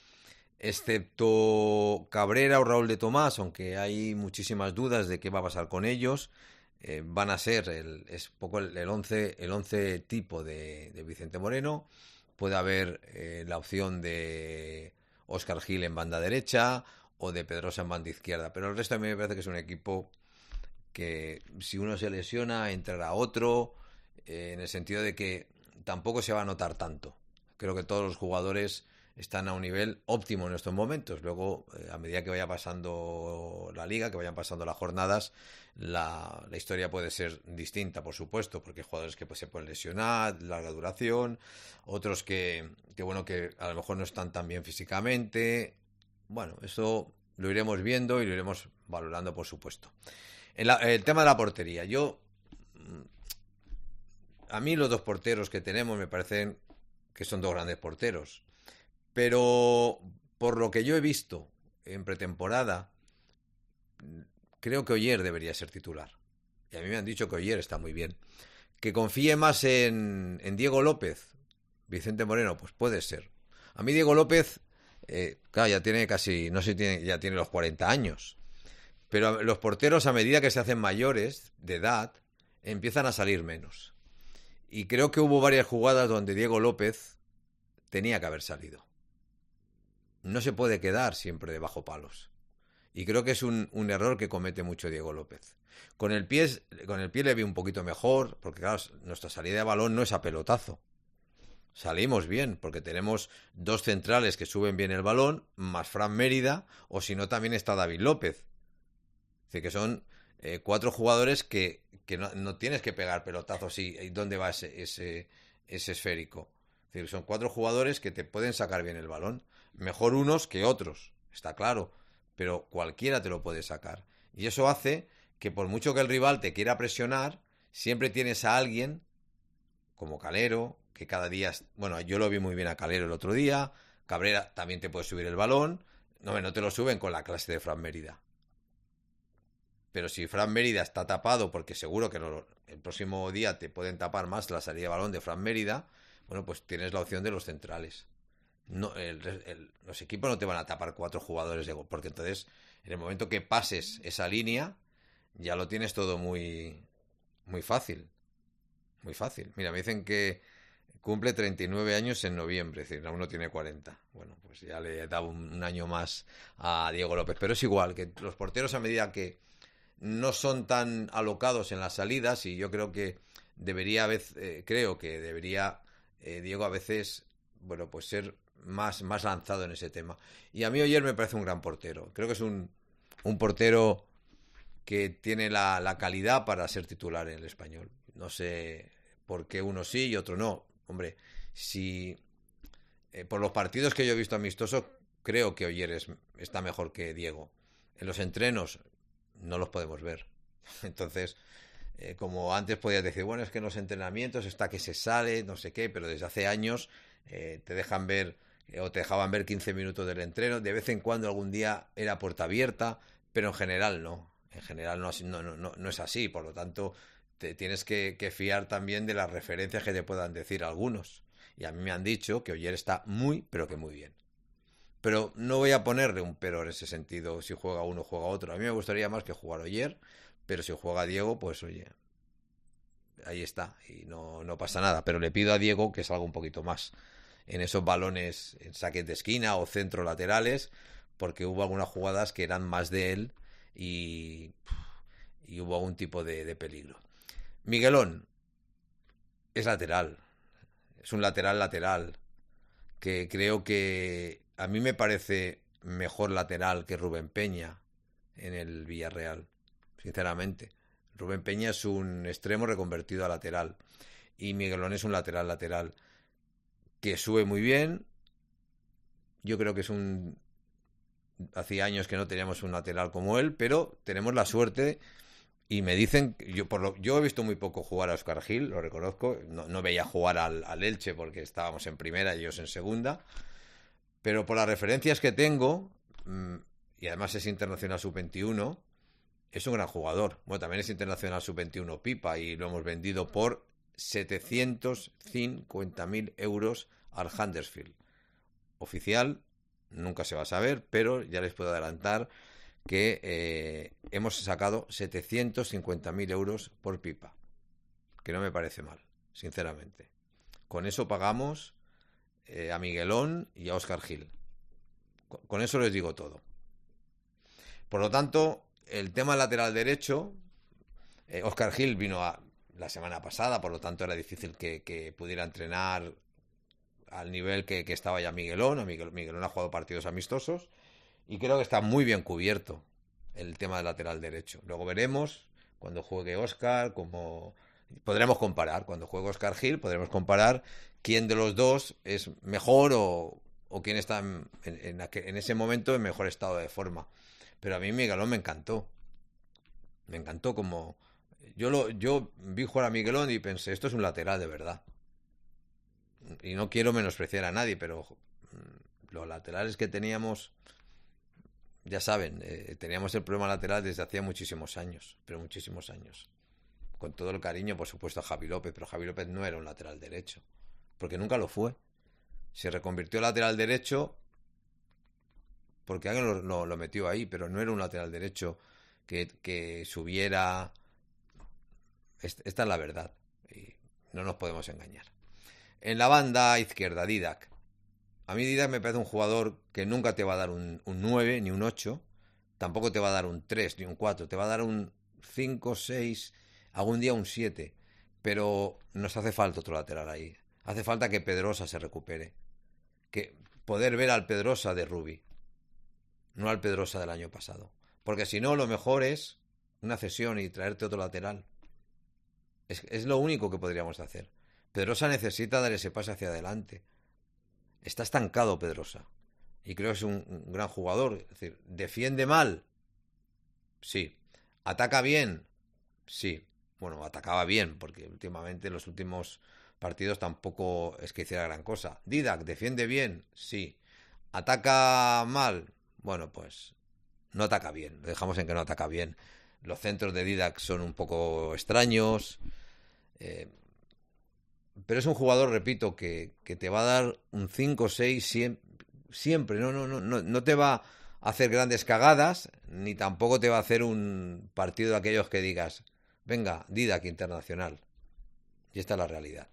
excepto Cabrera o Raúl de Tomás, aunque hay muchísimas dudas de qué va a pasar con ellos, eh, van a ser el, es poco el, el once el once tipo de, de Vicente Moreno. Puede haber eh, la opción de Óscar Gil en banda derecha o de Pedrosa en banda izquierda, pero el resto a mí me parece que es un equipo que si uno se lesiona entrará otro, eh, en el sentido de que tampoco se va a notar tanto. Creo que todos los jugadores están a un nivel óptimo en estos momentos. Luego, eh, a medida que vaya pasando la liga, que vayan pasando las jornadas, la, la historia puede ser distinta, por supuesto, porque hay jugadores que pues, se pueden lesionar, larga duración, otros que, que, bueno, que a lo mejor no están tan bien físicamente. Bueno, eso lo iremos viendo y lo iremos valorando, por supuesto. El, el tema de la portería. Yo, a mí los dos porteros que tenemos me parecen que son dos grandes porteros. Pero por lo que yo he visto en pretemporada, creo que Oyer debería ser titular. Y a mí me han dicho que Oyer está muy bien. Que confíe más en, en Diego López, Vicente Moreno, pues puede ser. A mí Diego López, eh, claro, ya tiene casi, no sé, tiene, ya tiene los cuarenta años. Pero los porteros, a medida que se hacen mayores de edad, empiezan a salir menos. Y creo que hubo varias jugadas donde Diego López tenía que haber salido. No se puede quedar siempre debajo palos. Y creo que es un, un error que comete mucho Diego López. Con el pie, con el pie le vi un poquito mejor, porque claro, nuestra salida de balón no es a pelotazo. Salimos bien, porque tenemos dos centrales que suben bien el balón, más Fran Mérida, o si no también está David López. Es decir, que son eh, cuatro jugadores que, que no, no tienes que pegar pelotazos. ¿Y dónde va ese, ese, ese esférico? Es decir, son cuatro jugadores que te pueden sacar bien el balón. Mejor unos que otros, está claro, pero cualquiera te lo puede sacar. Y eso hace que por mucho que el rival te quiera presionar, siempre tienes a alguien como Calero, que cada día... Bueno, yo lo vi muy bien a Calero el otro día. Cabrera también te puede subir el balón. No, no te lo suben con la clase de Fran Mérida. Pero si Fran Mérida está tapado, porque seguro que no, el próximo día te pueden tapar más la salida de balón de Fran Mérida, bueno, pues tienes la opción de los centrales. No, el, el, los equipos no te van a tapar cuatro jugadores de gol, porque entonces en el momento que pases esa línea ya lo tienes todo muy muy fácil, muy fácil. Mira, me dicen que cumple treinta y nueve años en noviembre, es decir, aún no tiene cuarenta. Bueno, pues ya le he dado un, un año más a Diego López, pero es igual, que los porteros a medida que no son tan alocados en las salidas, y yo creo que debería, a veces, eh, creo que debería eh, Diego a veces, bueno, pues ser más, más lanzado en ese tema. Y a mí Oyer me parece un gran portero. Creo que es un, un portero que tiene la, la calidad para ser titular en el Español. No sé por qué uno sí y otro no. Hombre, si eh, por los partidos que yo he visto amistosos, creo que Oyer es, está mejor que Diego. En los entrenos no los podemos ver. Entonces, eh, como antes podías decir, bueno, es que en los entrenamientos está que se sale, no sé qué, pero desde hace años eh, te dejan ver, eh, o te dejaban ver quince minutos del entreno. De vez en cuando algún día era puerta abierta, pero en general no. En general no, no, no, no es así, por lo tanto te tienes que, que fiar también de las referencias que te puedan decir algunos. Y a mí me han dicho que Oyer está muy, pero que muy bien. Pero no voy a ponerle un pero en ese sentido, si juega uno o juega otro. A mí me gustaría más que jugar Oyer, pero si juega Diego, pues oye, ahí está, y no, no pasa nada. Pero le pido a Diego que salga un poquito más en esos balones, en saques de esquina o centro laterales, porque hubo algunas jugadas que eran más de él y, y hubo algún tipo de, de peligro. Miguelón es lateral, es un lateral lateral, que creo que a mí me parece mejor lateral que Rubén Peña en el Villarreal, sinceramente. Rubén Peña es un extremo reconvertido a lateral y Miguelón es un lateral lateral que sube muy bien. Yo creo que es un... Hacía años que no teníamos un lateral como él, pero tenemos la suerte y me dicen... Yo por lo yo he visto muy poco jugar a Óscar Gil, lo reconozco. No, no veía jugar al, al Elche porque estábamos en primera y ellos en segunda. Pero por las referencias que tengo, y además es internacional sub veintiuno, es un gran jugador. Bueno, también es internacional sub veintiuno Pipa y lo hemos vendido por setecientos cincuenta mil euros al Huddersfield. Oficial, nunca se va a saber, pero ya les puedo adelantar que eh, hemos sacado setecientos cincuenta mil euros por Pipa, que no me parece mal, sinceramente. Con eso pagamos eh, a Miguelón y a Óscar Gil. Con, con eso les digo todo. Por lo tanto, el tema lateral derecho, eh, Óscar Gil vino a, la semana pasada, por lo tanto era difícil que, que pudiera entrenar al nivel que, que estaba ya Miguelón. A Miguel, Miguelón ha jugado partidos amistosos y creo que está muy bien cubierto el tema del lateral derecho. Luego veremos cuando juegue Óscar, como podremos comparar, cuando juegue Óscar Gil, podremos comparar quién de los dos es mejor o, o quién está en, en, en ese momento en mejor estado de forma. Pero a mí Miguelón me encantó. Me encantó como... Yo, lo, yo vi jugar a Miguelón y pensé, esto es un lateral de verdad. Y no quiero menospreciar a nadie, pero los laterales que teníamos, ya saben, eh, teníamos el problema lateral desde hacía muchísimos años, pero muchísimos años. Con todo el cariño, por supuesto, a Javi López, pero Javi López no era un lateral derecho, porque nunca lo fue. Se reconvirtió lateral derecho porque alguien lo, lo, lo metió ahí, pero no era un lateral derecho que, que subiera. Esta es la verdad y no nos podemos engañar. En la banda izquierda, Didac. A mí Didac me parece un jugador que nunca te va a dar un, un nueve ni un ocho, tampoco te va a dar un tres ni un cuatro, te va a dar un cinco, seis, algún día un siete, pero nos hace falta otro lateral ahí. Hace falta que Pedrosa se recupere, que poder ver al Pedrosa de Rubí, no al Pedrosa del año pasado, porque si no, lo mejor es una cesión y traerte otro lateral. Es, es lo único que podríamos hacer. Pedrosa necesita dar ese pase hacia adelante. Está estancado Pedrosa. Y creo que es un, un gran jugador. Es decir, ¿defiende mal? Sí. ¿Ataca bien? Sí. Bueno, atacaba bien, porque últimamente en los últimos partidos tampoco es que hiciera gran cosa. Didac, ¿defiende bien? Sí. ¿Ataca mal? Bueno, pues no ataca bien. Lo dejamos en que no ataca bien. Los centros de Didac son un poco extraños. Eh, pero es un jugador, repito, que, que te va a dar un cinco seis siempre. siempre. No, no, no, no, no te va a hacer grandes cagadas, ni tampoco te va a hacer un partido de aquellos que digas, venga, Didac internacional. Y esta es la realidad.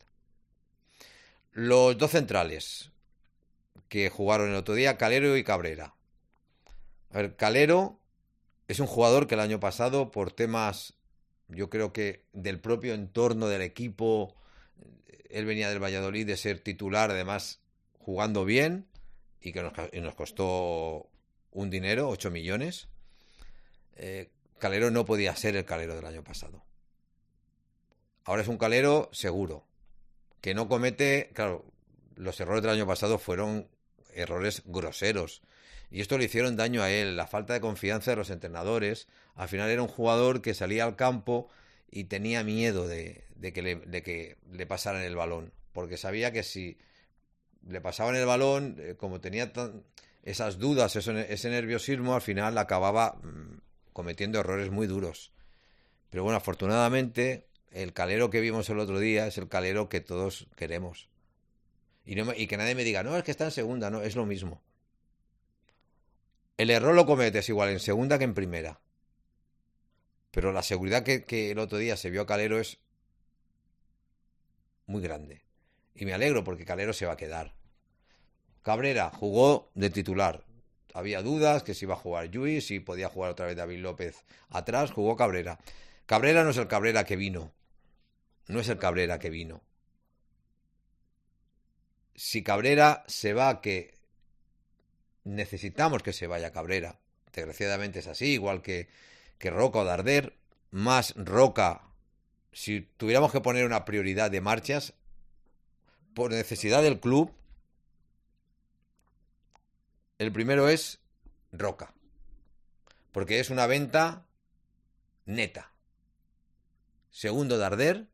Los dos centrales que jugaron el otro día, Calero y Cabrera. A ver, Calero es un jugador que el año pasado, por temas, yo creo que del propio entorno del equipo, él venía del Valladolid de ser titular, además jugando bien, y que nos, y nos costó un dinero, ocho millones, eh, Calero no podía ser el Calero del año pasado. Ahora es un Calero seguro, que no comete, claro, los errores del año pasado fueron errores groseros, y esto le hicieron daño a él, la falta de confianza de los entrenadores. Al final era un jugador que salía al campo y tenía miedo de, de, que, le, de que le pasaran el balón, porque sabía que si le pasaban el balón, eh, como tenía tan, esas dudas, eso, ese nerviosismo, al final acababa mmm, cometiendo errores muy duros. Pero bueno, afortunadamente, el Calero que vimos el otro día es el Calero que todos queremos. Y, no, y que nadie me diga, no, es que está en segunda, no, es lo mismo. El error lo cometes igual en segunda que en primera. Pero la seguridad que, que el otro día se vio a Calero es muy grande. Y me alegro porque Calero se va a quedar. Cabrera jugó de titular. Había dudas que si iba a jugar Lluís, si podía jugar otra vez David López atrás, jugó Cabrera. Cabrera no es el Cabrera que vino. No es el Cabrera que vino. Si Cabrera se va, que necesitamos que se vaya Cabrera. Desgraciadamente es así, igual que, que Roca o Darder. Más Roca, si tuviéramos que poner una prioridad de marchas, por necesidad del club, el primero es Roca. Porque es una venta neta. Segundo, Darder.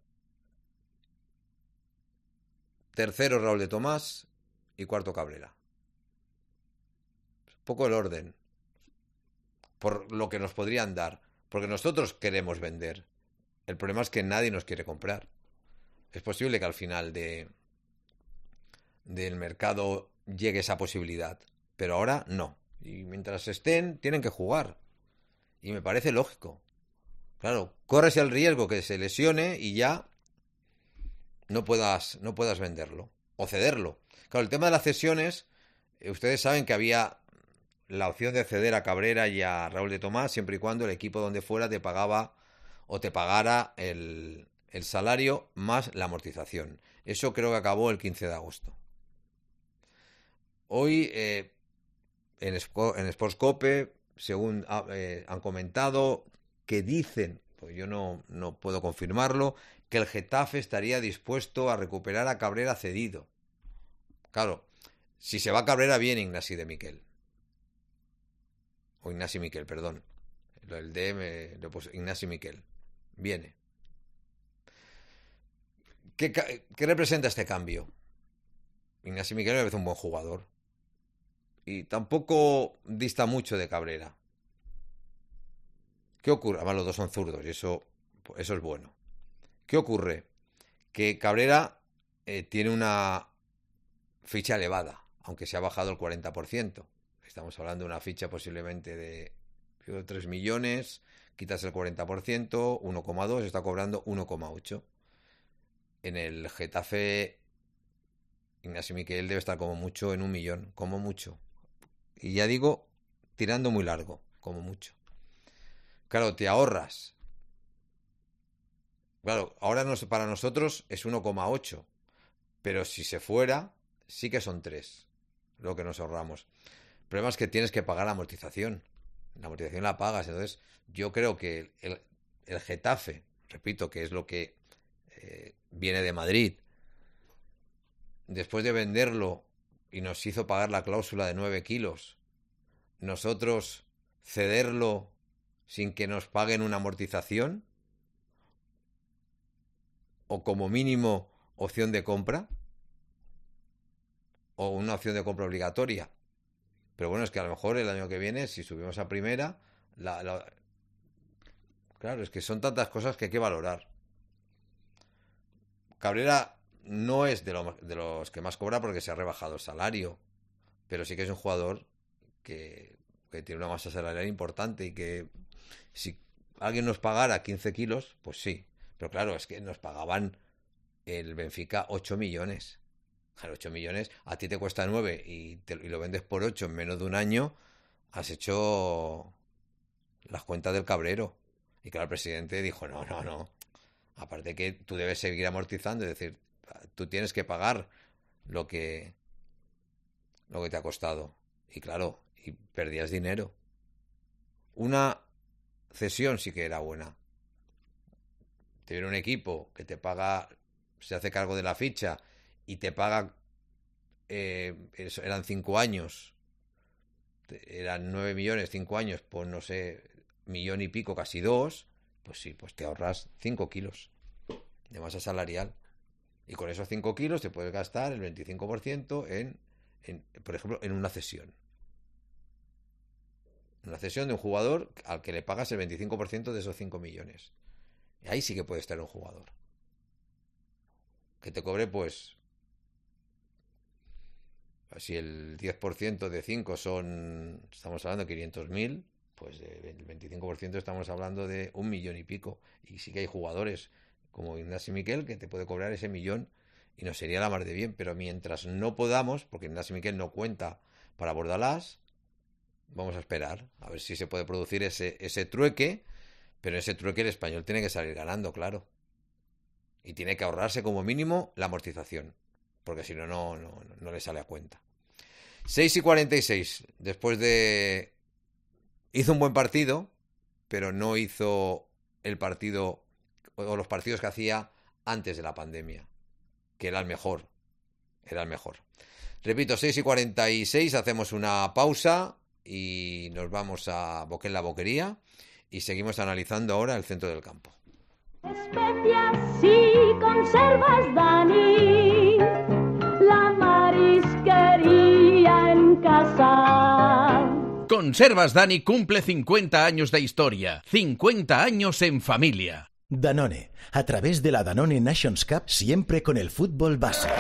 Tercero, Raúl de Tomás. Y cuarto, Cabrera. Un poco el orden. Por lo que nos podrían dar. Porque nosotros queremos vender. El problema es que nadie nos quiere comprar. Es posible que al final de del mercado llegue esa posibilidad. Pero ahora no. Y mientras estén, tienen que jugar. Y me parece lógico. Claro, corres el riesgo que se lesione y ya no puedas, no puedas venderlo o cederlo. Claro, el tema de las cesiones, eh, ustedes saben que había la opción de ceder a Cabrera y a Raúl de Tomás siempre y cuando el equipo donde fuera te pagaba o te pagara el, el salario más la amortización. Eso creo que acabó el quince de agosto. Hoy eh, en, en Sportscope, según eh, han comentado, que dicen, pues yo no, no puedo confirmarlo, que el Getafe estaría dispuesto a recuperar a Cabrera cedido. Claro, si se va Cabrera, viene Ignasi de Miquel. O Ignasi Miquel, perdón. El D me lo puse, Ignasi Miquel. Viene. ¿Qué, ¿Qué representa este cambio? Ignasi Miquel me parece un buen jugador. Y tampoco dista mucho de Cabrera. ¿Qué ocurre? Además, los dos son zurdos y eso, eso es bueno. ¿Qué ocurre? Que Cabrera eh, tiene una ficha elevada, aunque se ha bajado el cuarenta por ciento. Estamos hablando de una ficha posiblemente de tres millones, quitas el cuarenta por ciento, uno coma dos, está cobrando uno coma ocho. En el Getafe, Ignasi Miquel debe estar como mucho en un millón, como mucho. Y ya digo, tirando muy largo, como mucho. Claro, te ahorras. Claro, ahora nos, para nosotros es uno coma ocho, pero si se fuera, sí que son tres lo que nos ahorramos. El problema es que tienes que pagar la amortización. La amortización la pagas, entonces yo creo que el, el, el Getafe, repito, que es lo que eh, viene de Madrid, después de venderlo y nos hizo pagar la cláusula de nueve kilos, nosotros cederlo sin que nos paguen una amortización o como mínimo opción de compra o una opción de compra obligatoria. Pero bueno, es que a lo mejor el año que viene, si subimos a primera, la, la... claro, es que son tantas cosas que hay que valorar. Cabrera no es de, lo, de los que más cobra porque se ha rebajado el salario, pero sí que es un jugador que, que tiene una masa salarial importante y que si alguien nos pagara quince kilos, pues sí. Pero claro, es que nos pagaban el Benfica ocho millones. Claro, ocho millones, a ti te cuesta nueve y, te, y lo vendes por ocho en menos de un año, has hecho las cuentas del cabrero. Y claro, el presidente dijo, no, no, no. Aparte que tú debes seguir amortizando, es decir, tú tienes que pagar lo que lo que te ha costado. Y claro, y perdías dinero. Una cesión sí que era buena. Te viene un equipo que te paga, se hace cargo de la ficha y te paga, eh, eso, eran cinco años, eran nueve millones, cinco años, pues no sé, millón y pico, casi dos, pues sí, pues te ahorras cinco kilos de masa salarial. Y con esos cinco kilos te puedes gastar el veinticinco por ciento en, en, por ejemplo, en una cesión. Una cesión de un jugador al que le pagas el veinticinco por ciento de esos cinco millones. Y ahí sí que puede estar un jugador. Que te cobre, pues, si el diez por ciento de cinco son, estamos hablando de quinientos mil, pues el veinticinco por ciento estamos hablando de un millón y pico. Y sí que hay jugadores como Ignasi Miquel que te puede cobrar ese millón y nos sería la mar de bien. Pero mientras no podamos, porque Ignasi Miquel no cuenta para Bordalás, vamos a esperar a ver si se puede producir ese, ese trueque. Pero ese trueque el Español tiene que salir ganando, claro. Y tiene que ahorrarse como mínimo la amortización. Porque si no, no, no, no le sale a cuenta. seis y cuarenta y seis. Después de... Hizo un buen partido, pero no hizo el partido o los partidos que hacía antes de la pandemia. Que era el mejor. Era el mejor. Repito, seis y cuarenta y seis. Hacemos una pausa y nos vamos a Boquet la Boquería. Y seguimos analizando ahora el centro del campo. Especias y conservas, Dani, la marisquería en casa. Conservas Dani cumple cincuenta años de historia, cincuenta años en familia. Danone, a través de la Danone Nations Cup, siempre con el fútbol base.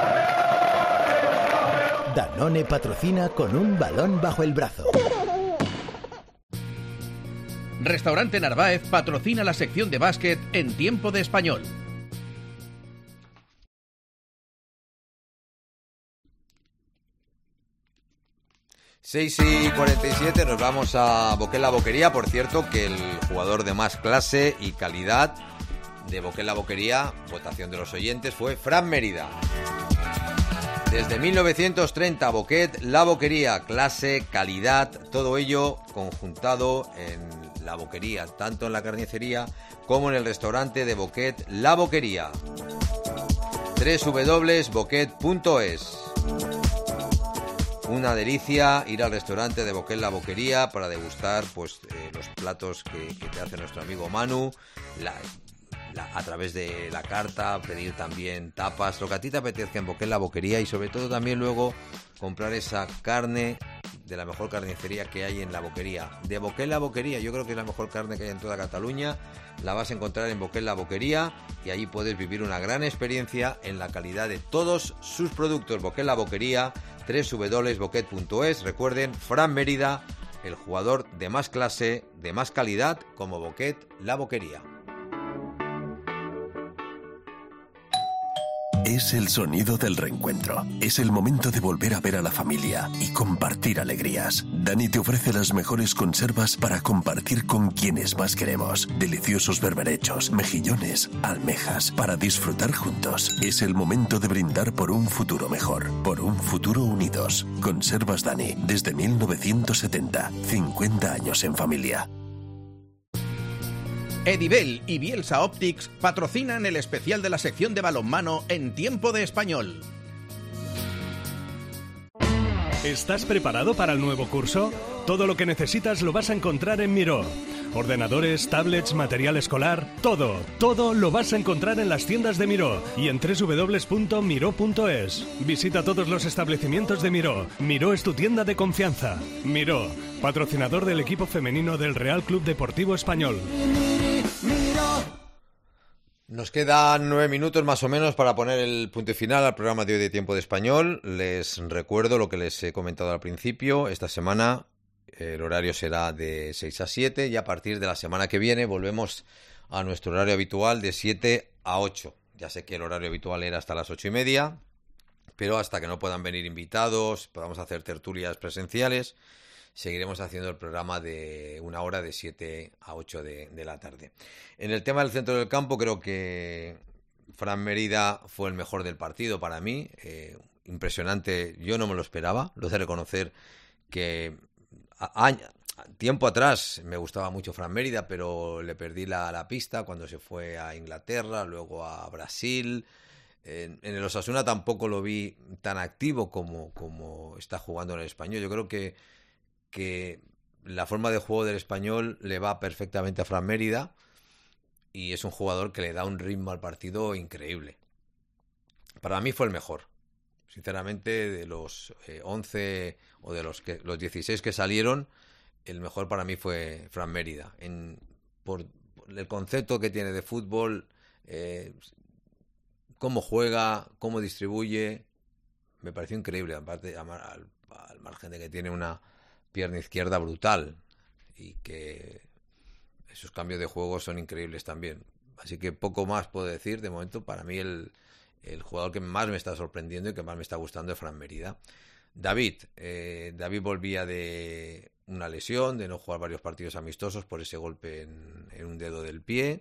Danone patrocina con un balón bajo el brazo. Restaurante Narváez patrocina la sección de básquet en Tiempo de Español. seis y cuarenta y siete, nos vamos a Boquet la Boquería. Por cierto, que el jugador de más clase y calidad de Boquet la Boquería, votación de los oyentes, fue Fran Mérida. Desde mil novecientos treinta, Boquet la Boquería, clase, calidad, todo ello conjuntado en la boquería, tanto en la carnicería como en el restaurante de Boquet la Boquería. doble u doble u doble u punto boquet punto es. Una delicia ir al restaurante de Boquet la Boquería para degustar pues eh, los platos que, que te hace nuestro amigo Manu, la, la, a través de la carta, pedir también tapas, lo que a ti te apetezca en Boquet la Boquería, y sobre todo también luego comprar esa carne de la mejor carnicería que hay en la Boquería. De Boquet la Boquería, yo creo que es la mejor carne que hay en toda Cataluña. La vas a encontrar en Boquet la Boquería y allí puedes vivir una gran experiencia en la calidad de todos sus productos. Boquet la Boquería, doble u doble u doble u punto boquet punto es. Recuerden, Fran Mérida, el jugador de más clase, de más calidad, como Boquet la Boquería. Es el sonido del reencuentro. Es el momento de volver a ver a la familia y compartir alegrías. Dani te ofrece las mejores conservas para compartir con quienes más queremos. Deliciosos berberechos, mejillones, almejas, para disfrutar juntos. Es el momento de brindar por un futuro mejor, por un futuro unidos. Conservas Dani, desde mil novecientos setenta. cincuenta años en familia. Edibel y Bielsa Optics patrocinan el especial de la sección de balonmano en Tiempo de Español. ¿Estás preparado para el nuevo curso? Todo lo que necesitas lo vas a encontrar en Miró. Ordenadores, tablets, material escolar, todo, todo lo vas a encontrar en las tiendas de Miró y en doble u doble u doble u punto miró punto es. Visita todos los establecimientos de Miró. Miró es tu tienda de confianza. Miró, patrocinador del equipo femenino del Real Club Deportivo Español. Nos quedan nueve minutos más o menos para poner el punto y final al programa de hoy de Tiempo de Español. Les recuerdo lo que les he comentado al principio. Esta semana el horario será de seis a siete y a partir de la semana que viene volvemos a nuestro horario habitual de siete a ocho. Ya sé que el horario habitual era hasta las ocho y media, pero hasta que no puedan venir invitados, podamos hacer tertulias presenciales, seguiremos haciendo el programa de una hora de siete a ocho de, de la tarde. En el tema del centro del campo, creo que Fran Mérida fue el mejor del partido para mí. Eh, impresionante, yo no me lo esperaba, lo de reconocer que a, a, tiempo atrás me gustaba mucho Fran Mérida, pero le perdí la, la pista cuando se fue a Inglaterra, luego a Brasil. En, en el Osasuna tampoco lo vi tan activo como, como está jugando en el Español. Yo creo que, que la forma de juego del Español le va perfectamente a Fran Mérida y es un jugador que le da un ritmo al partido increíble. Para mí fue el mejor. Sinceramente, de los eh, once o de los, que, los dieciséis que salieron, el mejor para mí fue Fran Mérida. En, por, por el concepto que tiene de fútbol, eh, cómo juega, cómo distribuye, me pareció increíble. Aparte, al, al margen de que tiene una pierna izquierda brutal y que esos cambios de juego son increíbles también. Así que poco más puedo decir. De momento, para mí el... El jugador que más me está sorprendiendo y que más me está gustando es Fran Mérida. David, eh, David volvía de una lesión, de no jugar varios partidos amistosos por ese golpe en, en un dedo del pie.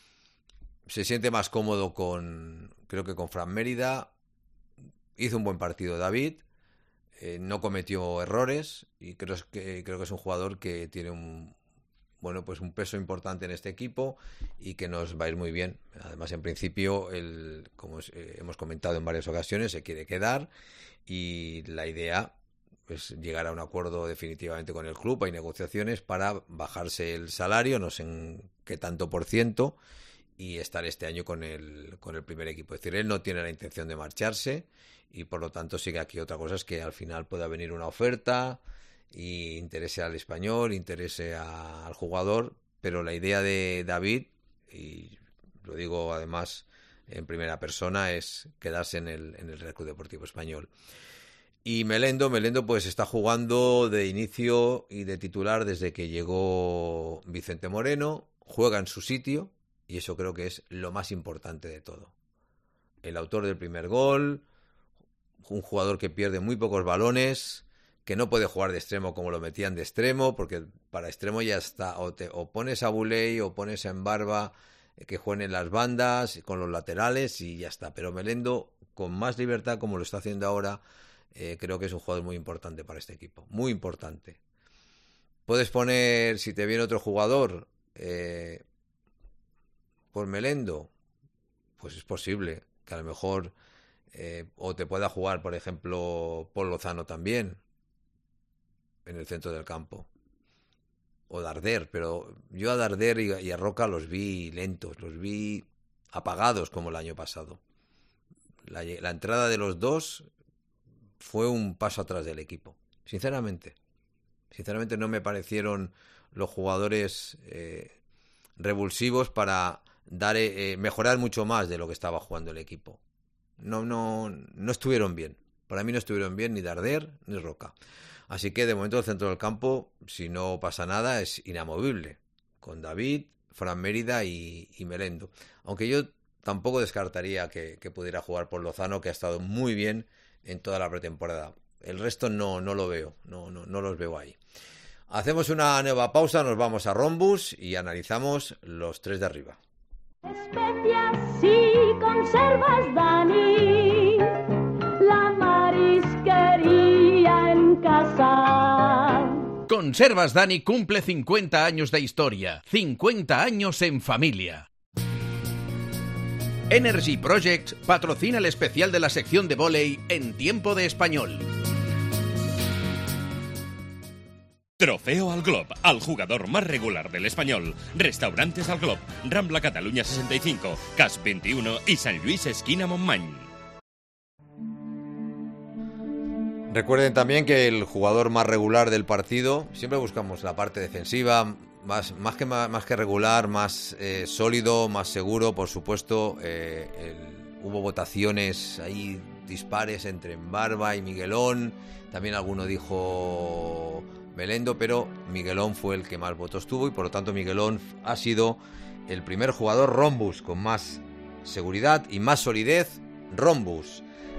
Se siente más cómodo con, creo que con Fran Mérida. Hizo un buen partido David, eh, no cometió errores y creo que, creo que es un jugador que tiene un, bueno, pues un peso importante en este equipo y que nos va a ir muy bien. Además, en principio, el, como hemos comentado en varias ocasiones, se quiere quedar y la idea es llegar a un acuerdo definitivamente con el club. Hay negociaciones para bajarse el salario, no sé en qué tanto por ciento, y estar este año con el, con el primer equipo. Es decir, él no tiene la intención de marcharse y por lo tanto sigue aquí. Otra cosa es que al final pueda venir una oferta y interese al Español, interese a, al jugador, pero la idea de David, y lo digo además en primera persona, es quedarse en el, en el Real Club Deportivo Español. Y Melendo, Melendo pues está jugando de inicio y de titular desde que llegó Vicente Moreno, juega en su sitio y eso creo que es lo más importante de todo. El autor del primer gol, un jugador que pierde muy pocos balones, que no puede jugar de extremo como lo metían de extremo, porque para extremo ya está, o, te, o pones a Buley o pones a Embarba, eh, que jueguen en las bandas, con los laterales y ya está. Pero Melendo, con más libertad como lo está haciendo ahora, eh, creo que es un jugador muy importante para este equipo, muy importante. Puedes poner, si te viene otro jugador, eh, por Melendo, pues es posible que a lo mejor, eh, o te pueda jugar, por ejemplo, Paul Lozano también, en el centro del campo, o Darder, pero yo a Darder y a Roca los vi lentos, los vi apagados como el año pasado. La, la entrada de los dos fue un paso atrás del equipo, sinceramente. Sinceramente no me parecieron los jugadores eh, revulsivos para dar eh, mejorar mucho más de lo que estaba jugando el equipo. No, no, no estuvieron bien. Para mí no estuvieron bien ni Darder ni Roca. Así que de momento el centro del campo, si no pasa nada, es inamovible, con David, Fran Mérida y, y Melendo. Aunque yo tampoco descartaría que, que pudiera jugar por Lozano, que ha estado muy bien en toda la pretemporada. El resto no, no lo veo, no, no, no los veo ahí. Hacemos una nueva pausa, nos vamos a Rombus y analizamos los tres de arriba. Especias y conservas, Dani, la marisquería en casa. Conservas Dani cumple cincuenta años de historia, cincuenta años en familia. Energy Projects patrocina el especial de la sección de vóley en Tiempo de Español. Trofeo al Glob, al jugador más regular del Español. Restaurantes al Glob, Rambla Cataluña sesenta y cinco, Cas veintiuno y San Luis esquina Montmany. Recuerden también que el jugador más regular del partido, siempre buscamos la parte defensiva, más, más, que, más, más que regular, más eh, sólido, más seguro, por supuesto. Eh, el, hubo votaciones ahí dispares entre Embarba y Miguelón, también alguno dijo Melendo, pero Miguelón fue el que más votos tuvo y por lo tanto Miguelón ha sido el primer jugador Rombus con más seguridad y más solidez. Rombus.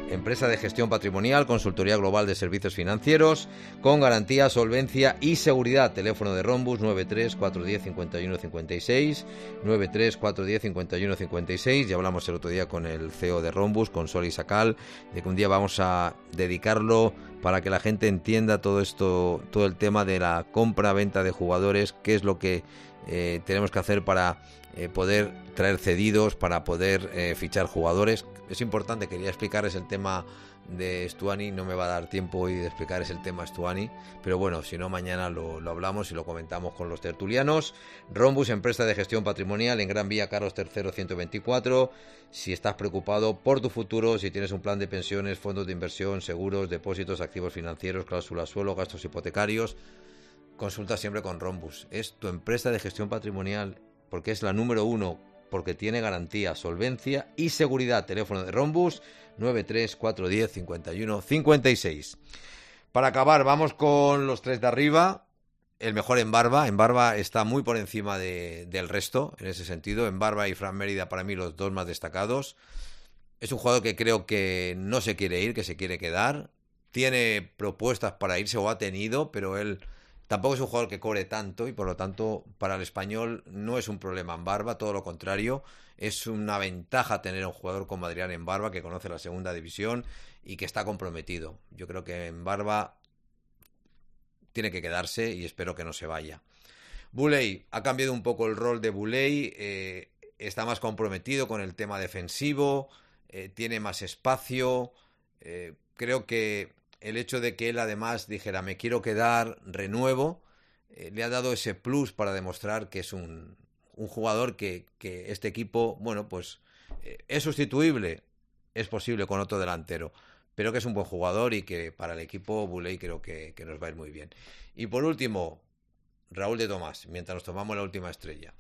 empresa de gestión patrimonial, consultoría global de servicios financieros, con garantía, solvencia y seguridad. Teléfono de Rhombus nueve tres cuatro uno cero cinco uno cinco seis, nueve tres cuatro uno cero cinco uno cinco seis. Ya hablamos el otro día con el C E O de Rhombus, con Soli Sacal, de que un día vamos a dedicarlo para que la gente entienda todo esto, todo el tema de la compra-venta de jugadores, qué es lo que eh, tenemos que hacer para eh, poder traer cedidos, para poder eh, fichar jugadores. Es importante, quería explicarles el tema de Stuani, no me va a dar tiempo hoy de explicarles el tema Stuani, pero bueno, si no mañana lo, lo hablamos y lo comentamos con los tertulianos. Rhombus, empresa de gestión patrimonial en Gran Vía Carlos tercero ciento veinticuatro. Si estás preocupado por tu futuro, si tienes un plan de pensiones, fondos de inversión, seguros, depósitos, activos financieros, cláusulas suelo, gastos hipotecarios, consulta siempre con Rhombus. Es tu empresa de gestión patrimonial porque es la número uno, porque tiene garantía, solvencia y seguridad. Teléfono de Rhombus nueve tres cuatro uno cero cinco uno cinco seis. Para acabar, vamos con los tres de arriba. El mejor en Barba. En Barba está muy por encima de, del resto, en ese sentido. En Barba y Fran Mérida, para mí, los dos más destacados. Es un jugador que creo que no se quiere ir, que se quiere quedar. Tiene propuestas para irse, o ha tenido, pero él tampoco es un jugador que cobre tanto y por lo tanto para el Español no es un problema en Barba, todo lo contrario, es una ventaja tener a un jugador como Adrián en Barba, que conoce la segunda división y que está comprometido. Yo creo que en Barba tiene que quedarse y espero que no se vaya. Boulay, ha cambiado un poco el rol de Boulay, eh, está más comprometido con el tema defensivo, eh, tiene más espacio, eh, creo que el hecho de que él además dijera me quiero quedar, renuevo, eh, le ha dado ese plus para demostrar que es un, un jugador que, que este equipo, bueno, pues eh, es sustituible, es posible con otro delantero, pero que es un buen jugador y que para el equipo Boulay creo que, que nos va a ir muy bien. Y por último, Raúl de Tomás, mientras nos tomamos la última estrella.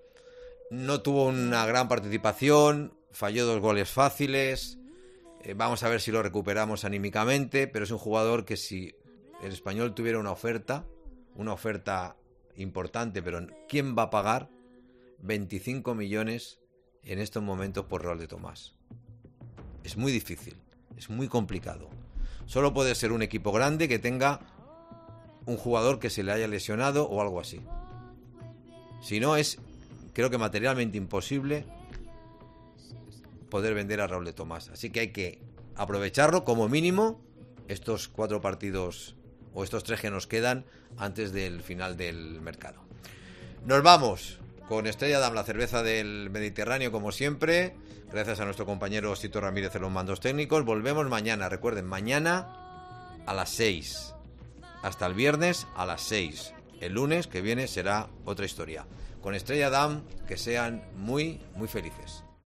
No tuvo una gran participación, falló dos goles fáciles. Eh, vamos a ver si lo recuperamos anímicamente, pero es un jugador que si el Español tuviera una oferta, una oferta importante, pero ¿quién va a pagar veinticinco millones en estos momentos por Raúl de Tomás? Es muy difícil, es muy complicado. Solo puede ser un equipo grande que tenga un jugador que se le haya lesionado o algo así. Si no, es, creo que materialmente imposible poder vender a Raúl de Tomás. Así que hay que aprovecharlo como mínimo estos cuatro partidos o estos tres que nos quedan antes del final del mercado. Nos vamos con Estrella Damm, la cerveza del Mediterráneo, como siempre. Gracias a nuestro compañero Sito Ramírez en los mandos técnicos. Volvemos mañana, recuerden, mañana a las seis. Hasta el viernes a las seis. El lunes que viene será otra historia. Con Estrella Damm, que sean muy, muy felices.